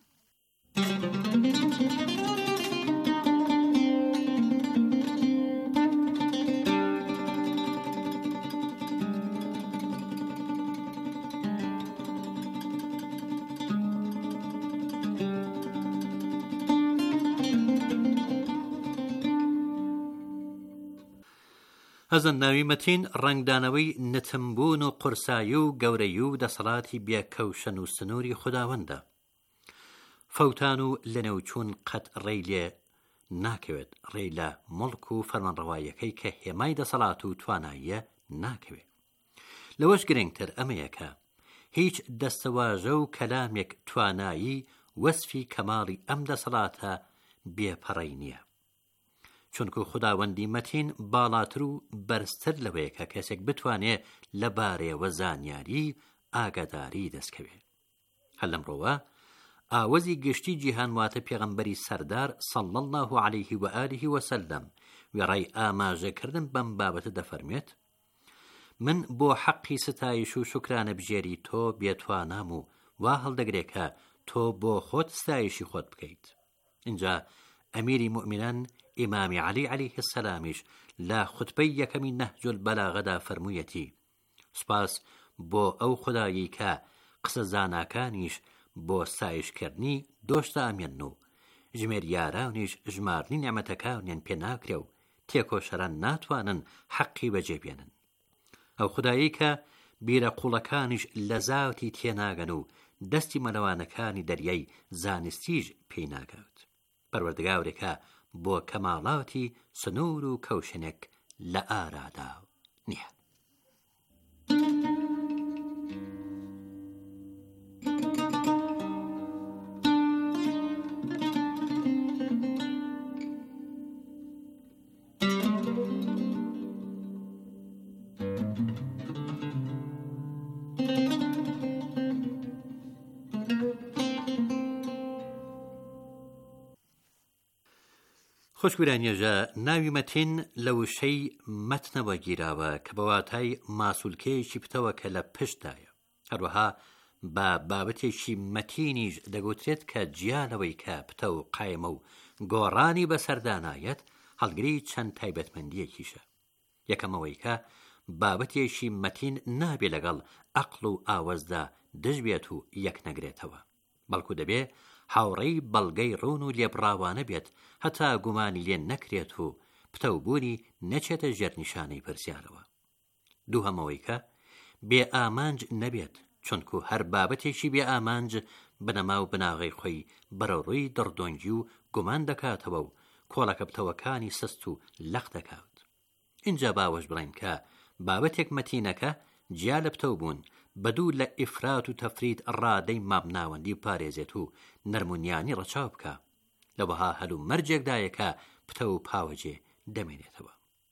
[SPEAKER 13] ئەزن ناوی مەتین ڕنگدانەوەی نتمبوون و قورسایی و گەورەی و دەسەڵاتی بێکەوشن و سنووری خوداوەندە. فەوتان و لەنێوچوون قەت ڕێی لێ ناکەوێت، ڕێی لە مڵک و فەرمانڕەوایەکەی کە هێمای دەسەڵات و تواناییە ناکەوێت. لەوەش گرنگتر ئەمەیە کە هیچ دەستەواژە و کەلامێک توانایی وەسفی کەماڵی ئەم دەسەڵاتە بێپەڕەی نییە. چونکو خداوەندی مەتین باڵاتر و بەرزتر لەوەیە کە کەسێک بتوانێت لە بارێوە زانیاری ئاگاداری دەستکەوێت. هەر لەمڕۆوە ئاوەزی گشتی جیهان واتە پێغەمبەری سەردار صلی الله عليه و آله وسلم وێڕای ئاماژەکردن بەم بابەتە دەفەرمێت: من بۆ حەقی ستایش و شکرانە بژێری تۆ بێتوانام و وا هەڵدەگرێت کە تۆ بۆ خۆت ستایشی خۆت بکەیت. اینجا ئەمیری مومنان ئیمامی عەلی عەلەیه السەلامیش لە خوتبەی یەکەمی نەهج البەلاغەدا فەرموویەتی: سوپاس بۆ ئەو خودایی کە قسە زاناکانیش بۆ ستایشکردنی دۆشتە ئەمێن و ژمێریارانیش ژمارنی نێمەتەکانیان پێ ناکرێ و تێکۆشەران ناتوانن حەقی بەجێبێنن. ئەو خودایی کە بیرە قوڵەکانیش لە زاوتی تێناگەن و دەستی مەلەوانەکانی دەریای زانستیش پێی ناگەوت. پەروەردگارێکە بۆ کەماڵاتی سنوور و کەوشنێک لە ئارادا نییە. خۆشبیرانیێژە ناوی مەتین لە وشەی مەتنەوە گیراوە کە بە واتای ماسوولکەیەکی پتەوە کە لە پشتدایە. هەروەها بە بابەتێکی مەتینیش دەگوترێت کە جیالەوەی کە پتە و قایمە و گۆڕانی بەسەردانایەت هەڵگری چەند تایبەتمەندیەکیشە. یەکەمەوەی کە بابەتێکی مەتین نابێ لەگەڵ عەقڵ و ئاوەزدا دژ بێت و یەک نەگرێتەوە، بەڵکو دەبێ هاوڕێی بەڵگەی ڕوون و لێبڕاوانە بێت هەتا گومانی لێ نەکرێت و پتەوبوونی نەچێتە ژێرنیشانەی پرسیارەوە. دووهەمەوەی کە بێ ئامانج نەبێت، چونکو هەر بابەتێکی بێ ئامانج بنەما و بناغی خۆی بەرەڕووی دڕدۆنگی و گومان دەکاتەوە و کۆڵەکە پتەوەکانی سست و لەق دەکات. اینجا باوەش بڵین کە بابەتێک مەتینەکە جیا لە پتەوبوون بەدوو لە ئیفرات و تەفرید ڕادەی مابناوەندی پارێزێت و نەرمونیانی ڕەچاو بکە، لەوەها هەلو مەرجێکدایەکە پتە و پاوەجێ دەمێنێتەوە.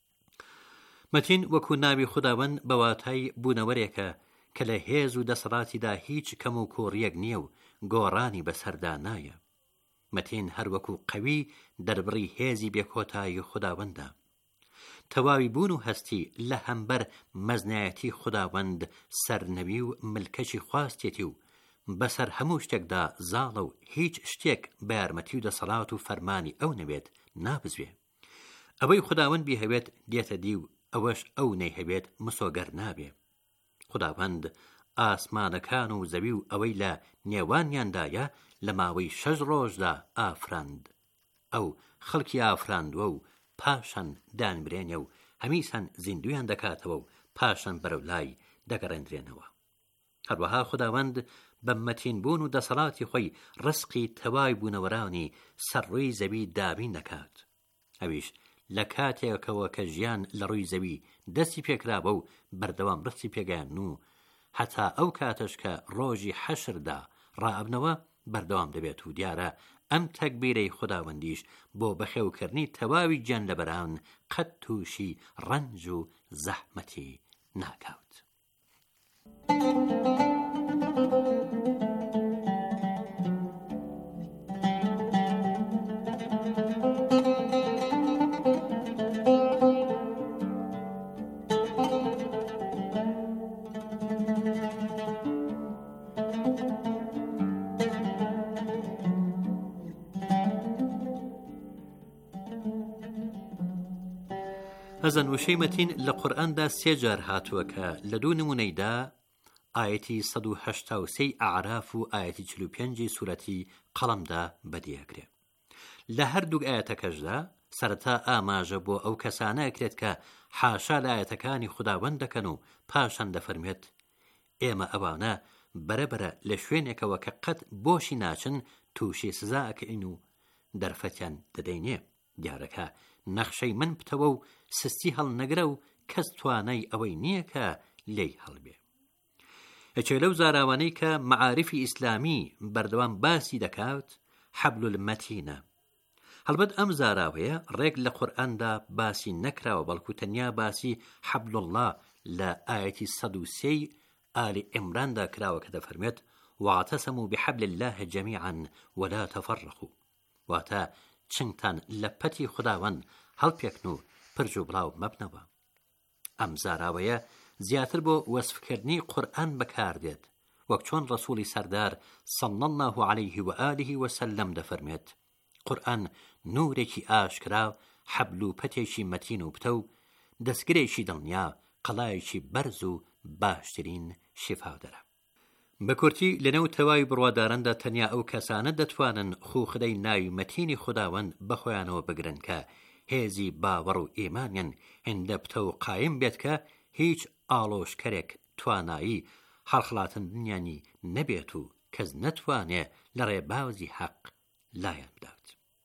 [SPEAKER 13] مەتین وەکو ناوی خوداوەند بەواتای بوونەوەرێکە کە لە هێز و دەسەڵاتیدا هیچ کەم و کۆڕیەک نییە و گۆڕانی بەسەردا نایە. مەتین هەروەکو قەوی دەربڕی هێزی بێکۆتایی خوداوەندە. تەواوی بوون و هەستی لە هەمبەر مەزنایەتی خوداوەند سەرنەوی و ملکەچی خواستێتی و بەسەر هەموو شتێکدا زاڵە و هیچ شتێک بە یارمەتی و دەسەڵات و فەرمانی ئەو نەبێت نابزوێ. ئەوەی خوداوەند بیهەوێت دێتە دی و ئەوەش ئەو نەیهەوێت مسۆگەر نابێ. خوداوەند ئاسمانەکان و زەوی و ئەوەی لە نێوانیاندایە لە ماوەی شەش ڕۆژدا ئافراند. ئەو خەڵکی ئافراندووە و پاشان دانبرێنێ و هەمیسان زیندویان دەکاتەوە و پاشان بەرەو لای دەگەڕێنرێنەوە. هەروەها خوداوەند بە مەتینبوون و دەسەڵاتی خۆی ڕزقی تەواوی بوونەوەرانی سەرڕووی زەوی دابین دەکات. ئەویش لە کاتێکەوە کە ژیان لە ڕووی زەوی دەستی پێکرابە و بەردەوام ڕستی پێگەیان و هەتا ئەو کاتەش کە ڕۆژی حەشردا ڕائبنەوە بەردەوام دەبێت و دیارە ئەم تەکبیرەی خوداوەندیش بۆ بەخێوکردنی تەواوی گیان لەبەران قەت تووشی ڕەنج و زەحمەتی ناکاوت. هەزەن وشەی مەتین لە قورئاندا سێ جار هاتووە کە لە دوو نمونەیدا ئایەتی سەد و هەشتا و سێی ئەعراف و ئایەتی چل و پێنجی سوورەتی قەڵەمدا بەدیەکرێ. لە هەردوو ئایەتەکەشدا سەرەتا ئاماژە بۆ ئەو کەسانە ئەکرێت کە حاشا لە ئایەتەکانی خوداوەند دەکەن و پاشان دەفەرمێت ئێمە ئەوانە بەرەبەرە لە شوێنێکەوە کە قەت بۆشی ناچن تووشی سزا ئەکەین و دەرفەتیان دەدەینێ. دیارەکە نەخشەی من پتەوە و سستی هەڵ نەگرە و کەس توانای ئەوەی نییە کە لێی هەڵبێ. ئەچێ لەو زاراوانەی کە مەعارفی ئیسلامی بەردەوام باسی دەکات حەبل المەتینە. هەڵبەت ئەم زاراوەیە ڕێک لە قورئاندا باسی نەکراوە، بەڵکو تەنیا باسی حەبل الله لە ئایەتی سەد و سێی ئالی ئیمراندا کراوە کە دەفەرمێت واعتصموا بحبل الله جميعا ولا تفرقوا، واتە چنگتان لە پەتی خوداوەند هەڵپێکن و پرج و بڵاو مەبنەوە. ئەم زاراوەیە زیاتر بۆ وەسفکردنی قورئان بەکاردێت، وەک چۆن ڕەسوولی سەردار صلی الله عليه و آله وسلم دەفەرمێت قورئان نورێکی ئاشکرا، حەبل و پەتێکی مەتین و پتە و دەستگرێکی دڵنیا، قەڵایەکی بەرز و باشترین شیفاودەرە. بە کورتی لەنەو تەواوی بڕواداراندا تەنیا ئەو کەسانە دەتوانن خوخدەی ناوی مەتینی خوداوەند بەخۆیانەوە بگرن کە هێزی باوەڕ و ئیمانیان هێندە پتە و قایم بێت کە هیچ ئاڵۆشکەرێک توانایی هەڵخڵاتن دنیانی نەبێت و کەس نەتوانێ لە ڕێبازی حەق لایەن بدات.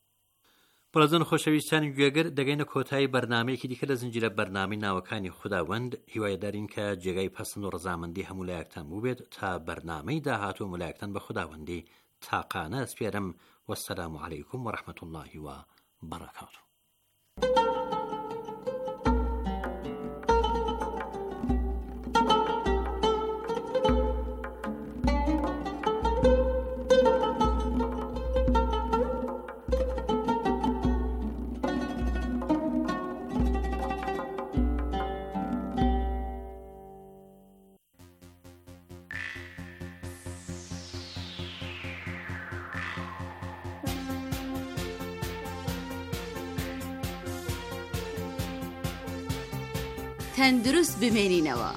[SPEAKER 13] بەڕێزان خۆشەویستانی گوێگر، دەگەینە کۆتایی بەرنامەیەکی دیکە لە زنجیرە بەرنامەی ناوەکانی خوداوەند. هیوایەدارین کە جێگای پەسەند و ڕەزامەندی هەموو لایەکتان بوو بێت. تا بەرنامەی داهاتوو ملایەکتان بە خوداوەندی تاقانە سپێرم. وەسەلام عەلەیکوم وەڕەحمەتوڵڵاهی وبەڕەکاتوه.
[SPEAKER 7] تەندروست بمێنینەوە.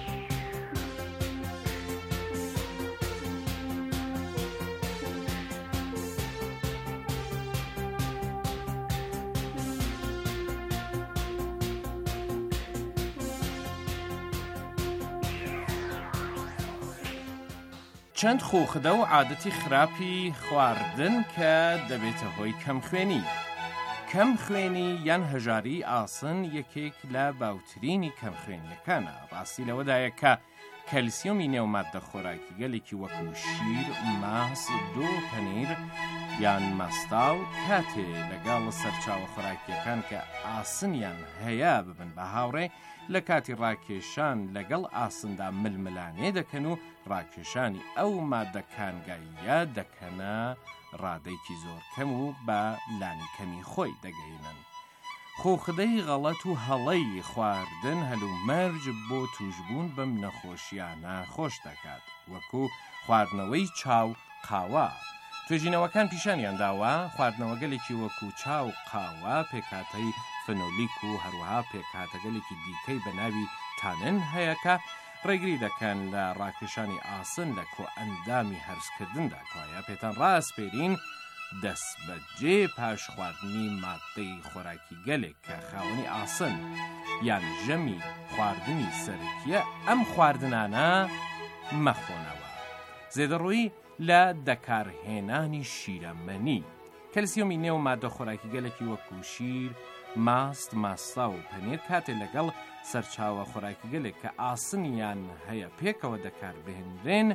[SPEAKER 3] چەند خۆخدە و عادەتی خراپی خواردن کە دەبێتە هۆی کەم خوێنی. کەم خوێنی یان هەژاری ئاسن یەکێک لە باوترینی کەم خوێنیەکانە. ڕاستی لەوەدایە کە کەلسیۆمی نێوماددە خۆراکی گەلێکی وەکو شیر، ماس، دۆ پەنیر یان ماستاو کاتێ لەگەڵ سەرچاوە خۆراکیەکان کە ئاسنیان هەیە ببن بە هاوڕێ لە کاتی ڕاکێشان لەگەڵ ئاسندا ململانێ دەکەن و ڕاکێشانی ئەو مادەکانگاییە دەکەنە ڕادەیەکی زۆر کەم و بە لانی کەمی خۆی دەگەینن. خۆخدەی غەڵەت و هەڵەی خواردن هەلومەرج بۆ توشبوون بەم نەخۆشیانە خۆش دەکات، وەکو خواردنەوەی چاو قاوە. توێژینەوەکان پیشانیان داوە خواردنەوە گەلێکی وەکو چاو قاوە پێکاتەی فنۆلیک و هەروەها پێکهاتەگەلێکی دیکەی بە ناوی تانن هەیە کە ڕێگری دەکەن لە ڕاکێشانی ئاسن لە کۆ ئەندامی هەرسکردندا کۆیە پێتان ڕاستپێرین دەست بەجێ پاش خواردنی مادەی خۆراکی گەلێک کە خاوەنی ئاسن یان ژەمی خواردنی سەرکیە ئەم خواردنانە مەخۆنەوە. زێدەڕۆیی لە دەکارهێنانی شیرەمەنی. کەلسیۆمی نێو مادە خۆراکی گەلێکی وەکو شیر، ماست، ماستا و پەنیر کاتێ لەگەڵ سەرچاوە خۆراکی گەلێک کە ئاسنیان هەیە پێکەوە دەکاربهێنرێن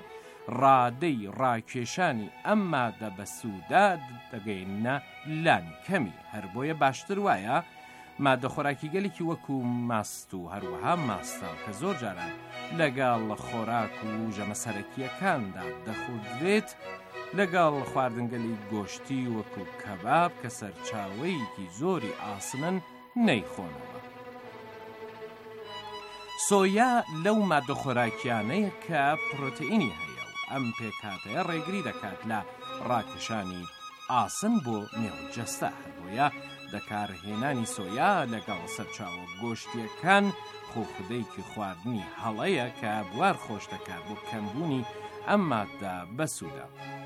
[SPEAKER 3] ڕادەی ڕاکێشانی ئەم مادە بە سوودا دەگەینە لانی کەمی. هەر بۆیە باشتر وایە مادە خۆراکی گەلێکی وەکو ماست و هەروەها ماستا کە زۆر جاران لەگەڵ خۆراک و ژەمە سەرەکیەکاندا دەخوردرێت لەگەڵ خواردنگەلی گۆشتی وەکو کەباب کە سەرچاوەیەکی زۆری ئاسنن نەیخۆنەوە. سۆیا لەو مادە خۆراکیانەیە کە پرۆتئینی هەیە و ئەم پێکاتەیە ڕێگری دەکات لە ڕاکێشانی ئاسن بۆ نێوجەستە. هەروەیە دەکارهێنانی سۆیا لەگەڵ سەرچاوە گۆشتیەکان خۆخدەیەکی خواردنی هەڵەیە کە بوار خۆش دەکات بۆ کەمبوونی ئەم مادە بەسوودا.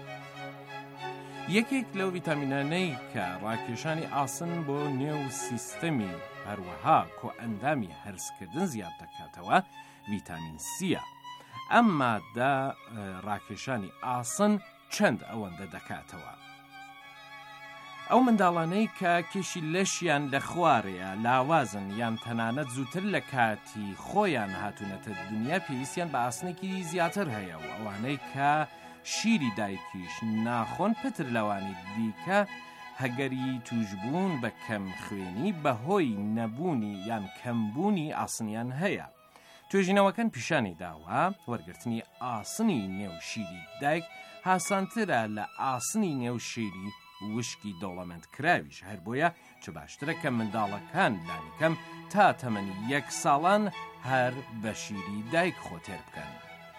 [SPEAKER 3] یەکێک لەو ڤیتامینانەی کە ڕاکێشانی ئاسن بۆ نێو سیستەمی هەروەها کۆ ئەندامی هەرسکردن زیاد دەکاتەوە ڤیتامین سیە. ئەم مادە ڕاکێشانی ئاسن چەند ئەوەندە دەکاتەوە. ئەو منداڵانەی کە کێشی لەشیان لە خوارەیە لاوازن یان تەنانەت زووتر لە کاتی خۆیان هاتوونەتە دنیا پێویستیان بە ئاسنێکی زیاتر هەیە و ئەوانەی کە شیری دایکیش ناخۆن پتر لەوانی دیکە هەگەری توشبوون بە کەم خوێنی بەهۆی نەبوونی یان کەمبوونی ئاسنیان هەیە. توێژینەوەکان پیشانی داوە وەرگرتنی ئاسنی نێو شیری دایک هاسانترە لە ئاسنی نێو شیری وشکی دەوڵەمەند کراویش. هەر بۆیە چ باشترە کە منداڵەکان لانیکەم تا تەمەنی یەک ساڵان هەر بە شیری دایک خۆتێر بکەن.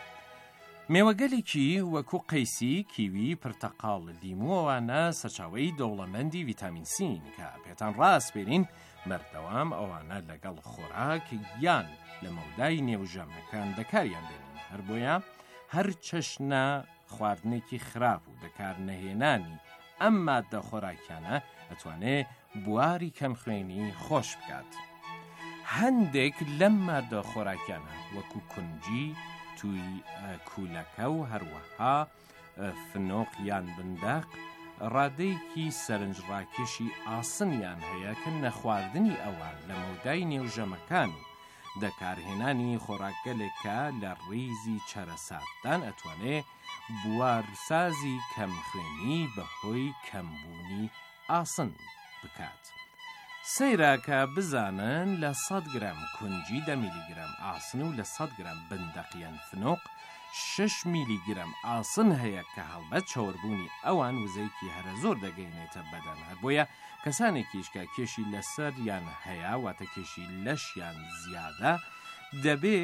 [SPEAKER 3] مێوەگەلێکی وەکو قەیسی، کیوی، پرتەقاڵ، لیمووەوانە سەرچاوەی دەوڵەمەندی ڤیتامین سین کە پێتان ڕاستپێرین بەردەوام ئەوانە لەگەڵ خۆراک یان لە مەودای نێوژەمەکان دەکاریان بێنن. هەر بۆیە هەر چەشنە خواردنێکی خراپ و دەکارنەهێنانی ئەم مادە خۆراکیانە ئەتوانێت بواری کەم خوێنی خۆش بکات. هەندێک لەم مادە خۆراکیانە وەکو کونجی، توی کولەکە و هەروەها فنۆق یان بنداق ڕادەیەکی سەرنجڕاکێشی ئاسنیان هەیە کە نەخواردنی ئەوان لە مەودای نێوژەمەکان و دەکارهێنانی خۆراکگەلێکە لە ڕیزی چەرەساتدان ئەتوانێت بوارسازی کەم خوێنی بەهۆی کەمبوونی ئاسن بکات. سەیرە کە بزانن لە سەد گرام کونجی دە میلیگرام ئاسن و لە سەد گرام بندەقیان فنۆق شش میلیگرام ئاسن هەیە کە هەڵبەت چاوەڕبوونی ئەوان وزەیەکی هەرە زۆر دەگەینێتە بەدەن. هەر بۆیە کەسانێکیش کە کێشی لەسەر یان هەیە واتە کێشی لەشیان زیادە دەبێ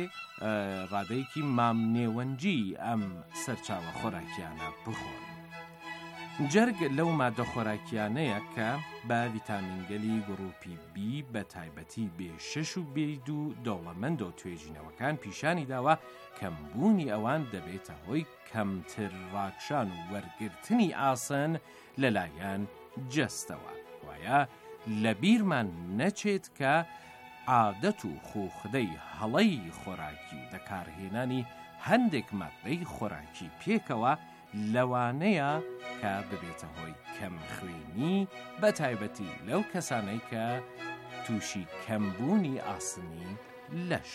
[SPEAKER 3] ڕادەیەکی مام نێوەنجی ئەم سەرچاوە خۆراکیانە بخۆن. جەرگ لەو مادە خۆراکیانەیە کە بە ڤیتامینگەلی گروپی بی بە تایبەتی بێ شەش و بێ دوو دەوڵەمەند و توێژینەوەکان پیشانی داوە کەمبوونی ئەوان دەبێتە هۆی کەمتر ڕاکشان و وەرگرتنی ئاسن لەلایەن جەستەوە. وایە لە بیرمان نەچێت کە عادەت و خوخدەی هەڵەی خۆراکی و دەکارهێنانی هەندێک مادەی خۆراکی پێکەوە لەوانەیە کە ببێتە هۆی کەم خوێنی بە تایبەتی لەو کەسانەی کە تووشی کەمبوونی ئاسنی لەش.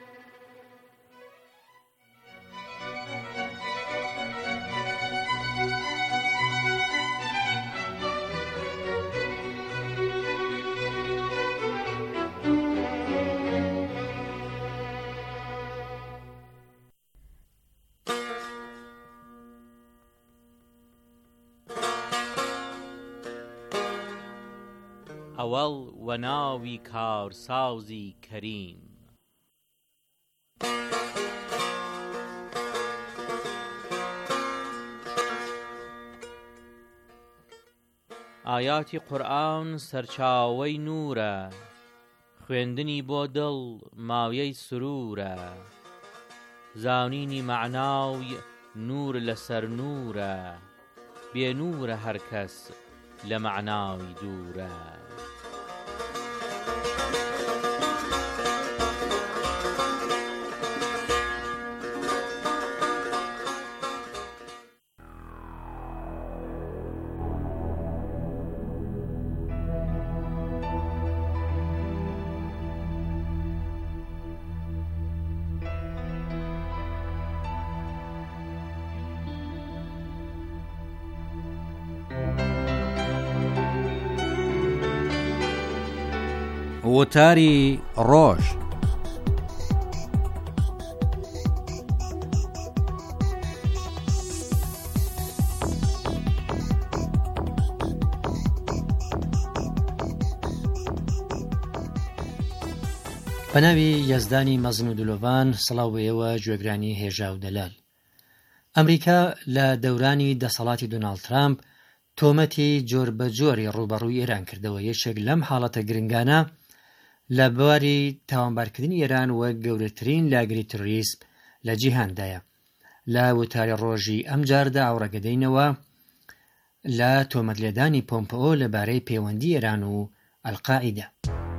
[SPEAKER 14] ئەوەڵ وەناوی کارسازی کەریم. ئاياتی قورئان سەرچاوەی نورە، خوێندنی بۆ دڵ ماوەی سرورە، زانینی معناوی نور لەسەر نورە، بێ نورە هەر کەس لە معناوی دوورە.
[SPEAKER 15] وتاری ڕۆژ.
[SPEAKER 16] بەناوی یەزدانی مەزن و دلۆڤان سڵاو بێەوە گوێگرانی هێژا و دەلال. ئەمریکا لە دەورانی دەسەڵاتی دۆناڵد ترامپ تۆمەتی جۆر بە جۆری ڕوبەڕووی ئێران کردەوە. یەکێک لەم حاڵەتە گرنگانە لە بواری تاوانبارکردنی ئێران وەک گەورەترین لاگری تروریسم لە جیهاندایە. لە وتاری ڕۆژی ئەم جاردا ئاوڕەگەدەینەوە لە تۆمەتلێدانی پۆمپەئۆ لەبارەی پەیوەندی ئێران و ئەلقاعیدە.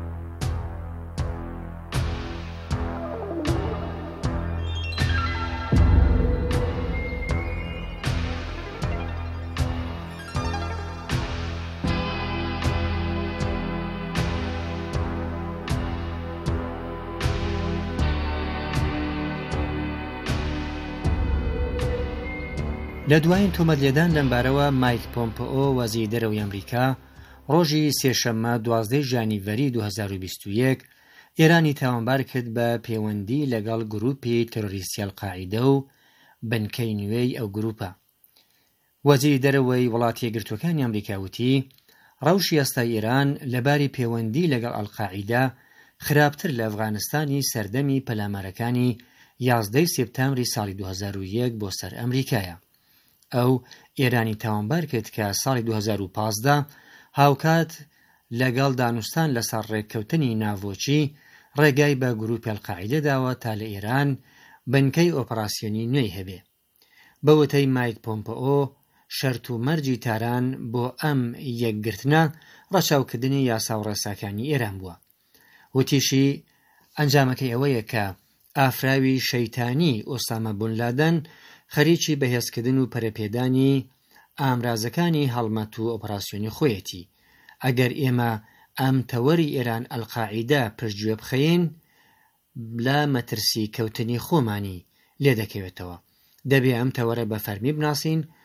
[SPEAKER 16] لە دوایین تۆمەتلێدان لەمبارەوە مایک پۆمپەئۆ وەزیری دەرەوەی ئەمریکا ڕۆژی سێشەممە دوازدەی ژانیڤەری دوو هەزار و بیست و یەک ئێرانی تاوانبار کرد بە پەیوەندی لەگەڵ گروپی تێرۆریستی ئەلقاعیدە و بنکەی نوێی ئەو گروپە. وەزیری دەرەوەی وڵاتە یەکگرتووەکانی ئەمریکا وتی ڕەوشی ئێستای ئێران لەباری پەیوەندی لەگەڵ ئەلقاعیدە خراپتر لە ئەفغانستانی سەردەمی پەلامارەکانی یازدەی سێپتامبری ساڵی دوو هەزار و یەک بۆ سەر ئەمریکایە. ئەو ئێرانی تاوانبار کرد کە ساڵی دوو هەزار و پانزدە هاوکات لەگەڵ دانوستان لەسەر ڕێککەوتنی ناوۆچی ڕێگای بە گروپی ئەلقاعیدە داوە تا لە ئێران بنکەی ئۆپەراسیۆنی نوێی هەبێ. بە وتەی مایک پۆمپەئۆ شەرت و مەرجی تاران بۆ ئەم یەکگرتنە ڕەچاوکردنی یاسا و ڕێساکانی ئێران بووە. وتیشی ئەنجامەکەی ئەوەیە کە ئافراوی شەیتانی ئۆسامە بن لادەن خەریکی بەهێزکردن و پەرەپێدانی ئامرازەکانی هەڵمەت و ئۆپەراسیۆنی خۆیەتی. ئەگەر ئێمە ئەم تەوەری ئێران ئەلقاعیدە پشتگوێ بخەین لە مەترسی کەوتنی خۆمانی لێ دەکەوێتەوە. دەبێ ئەم تەوەرە بە فەرمی بناسین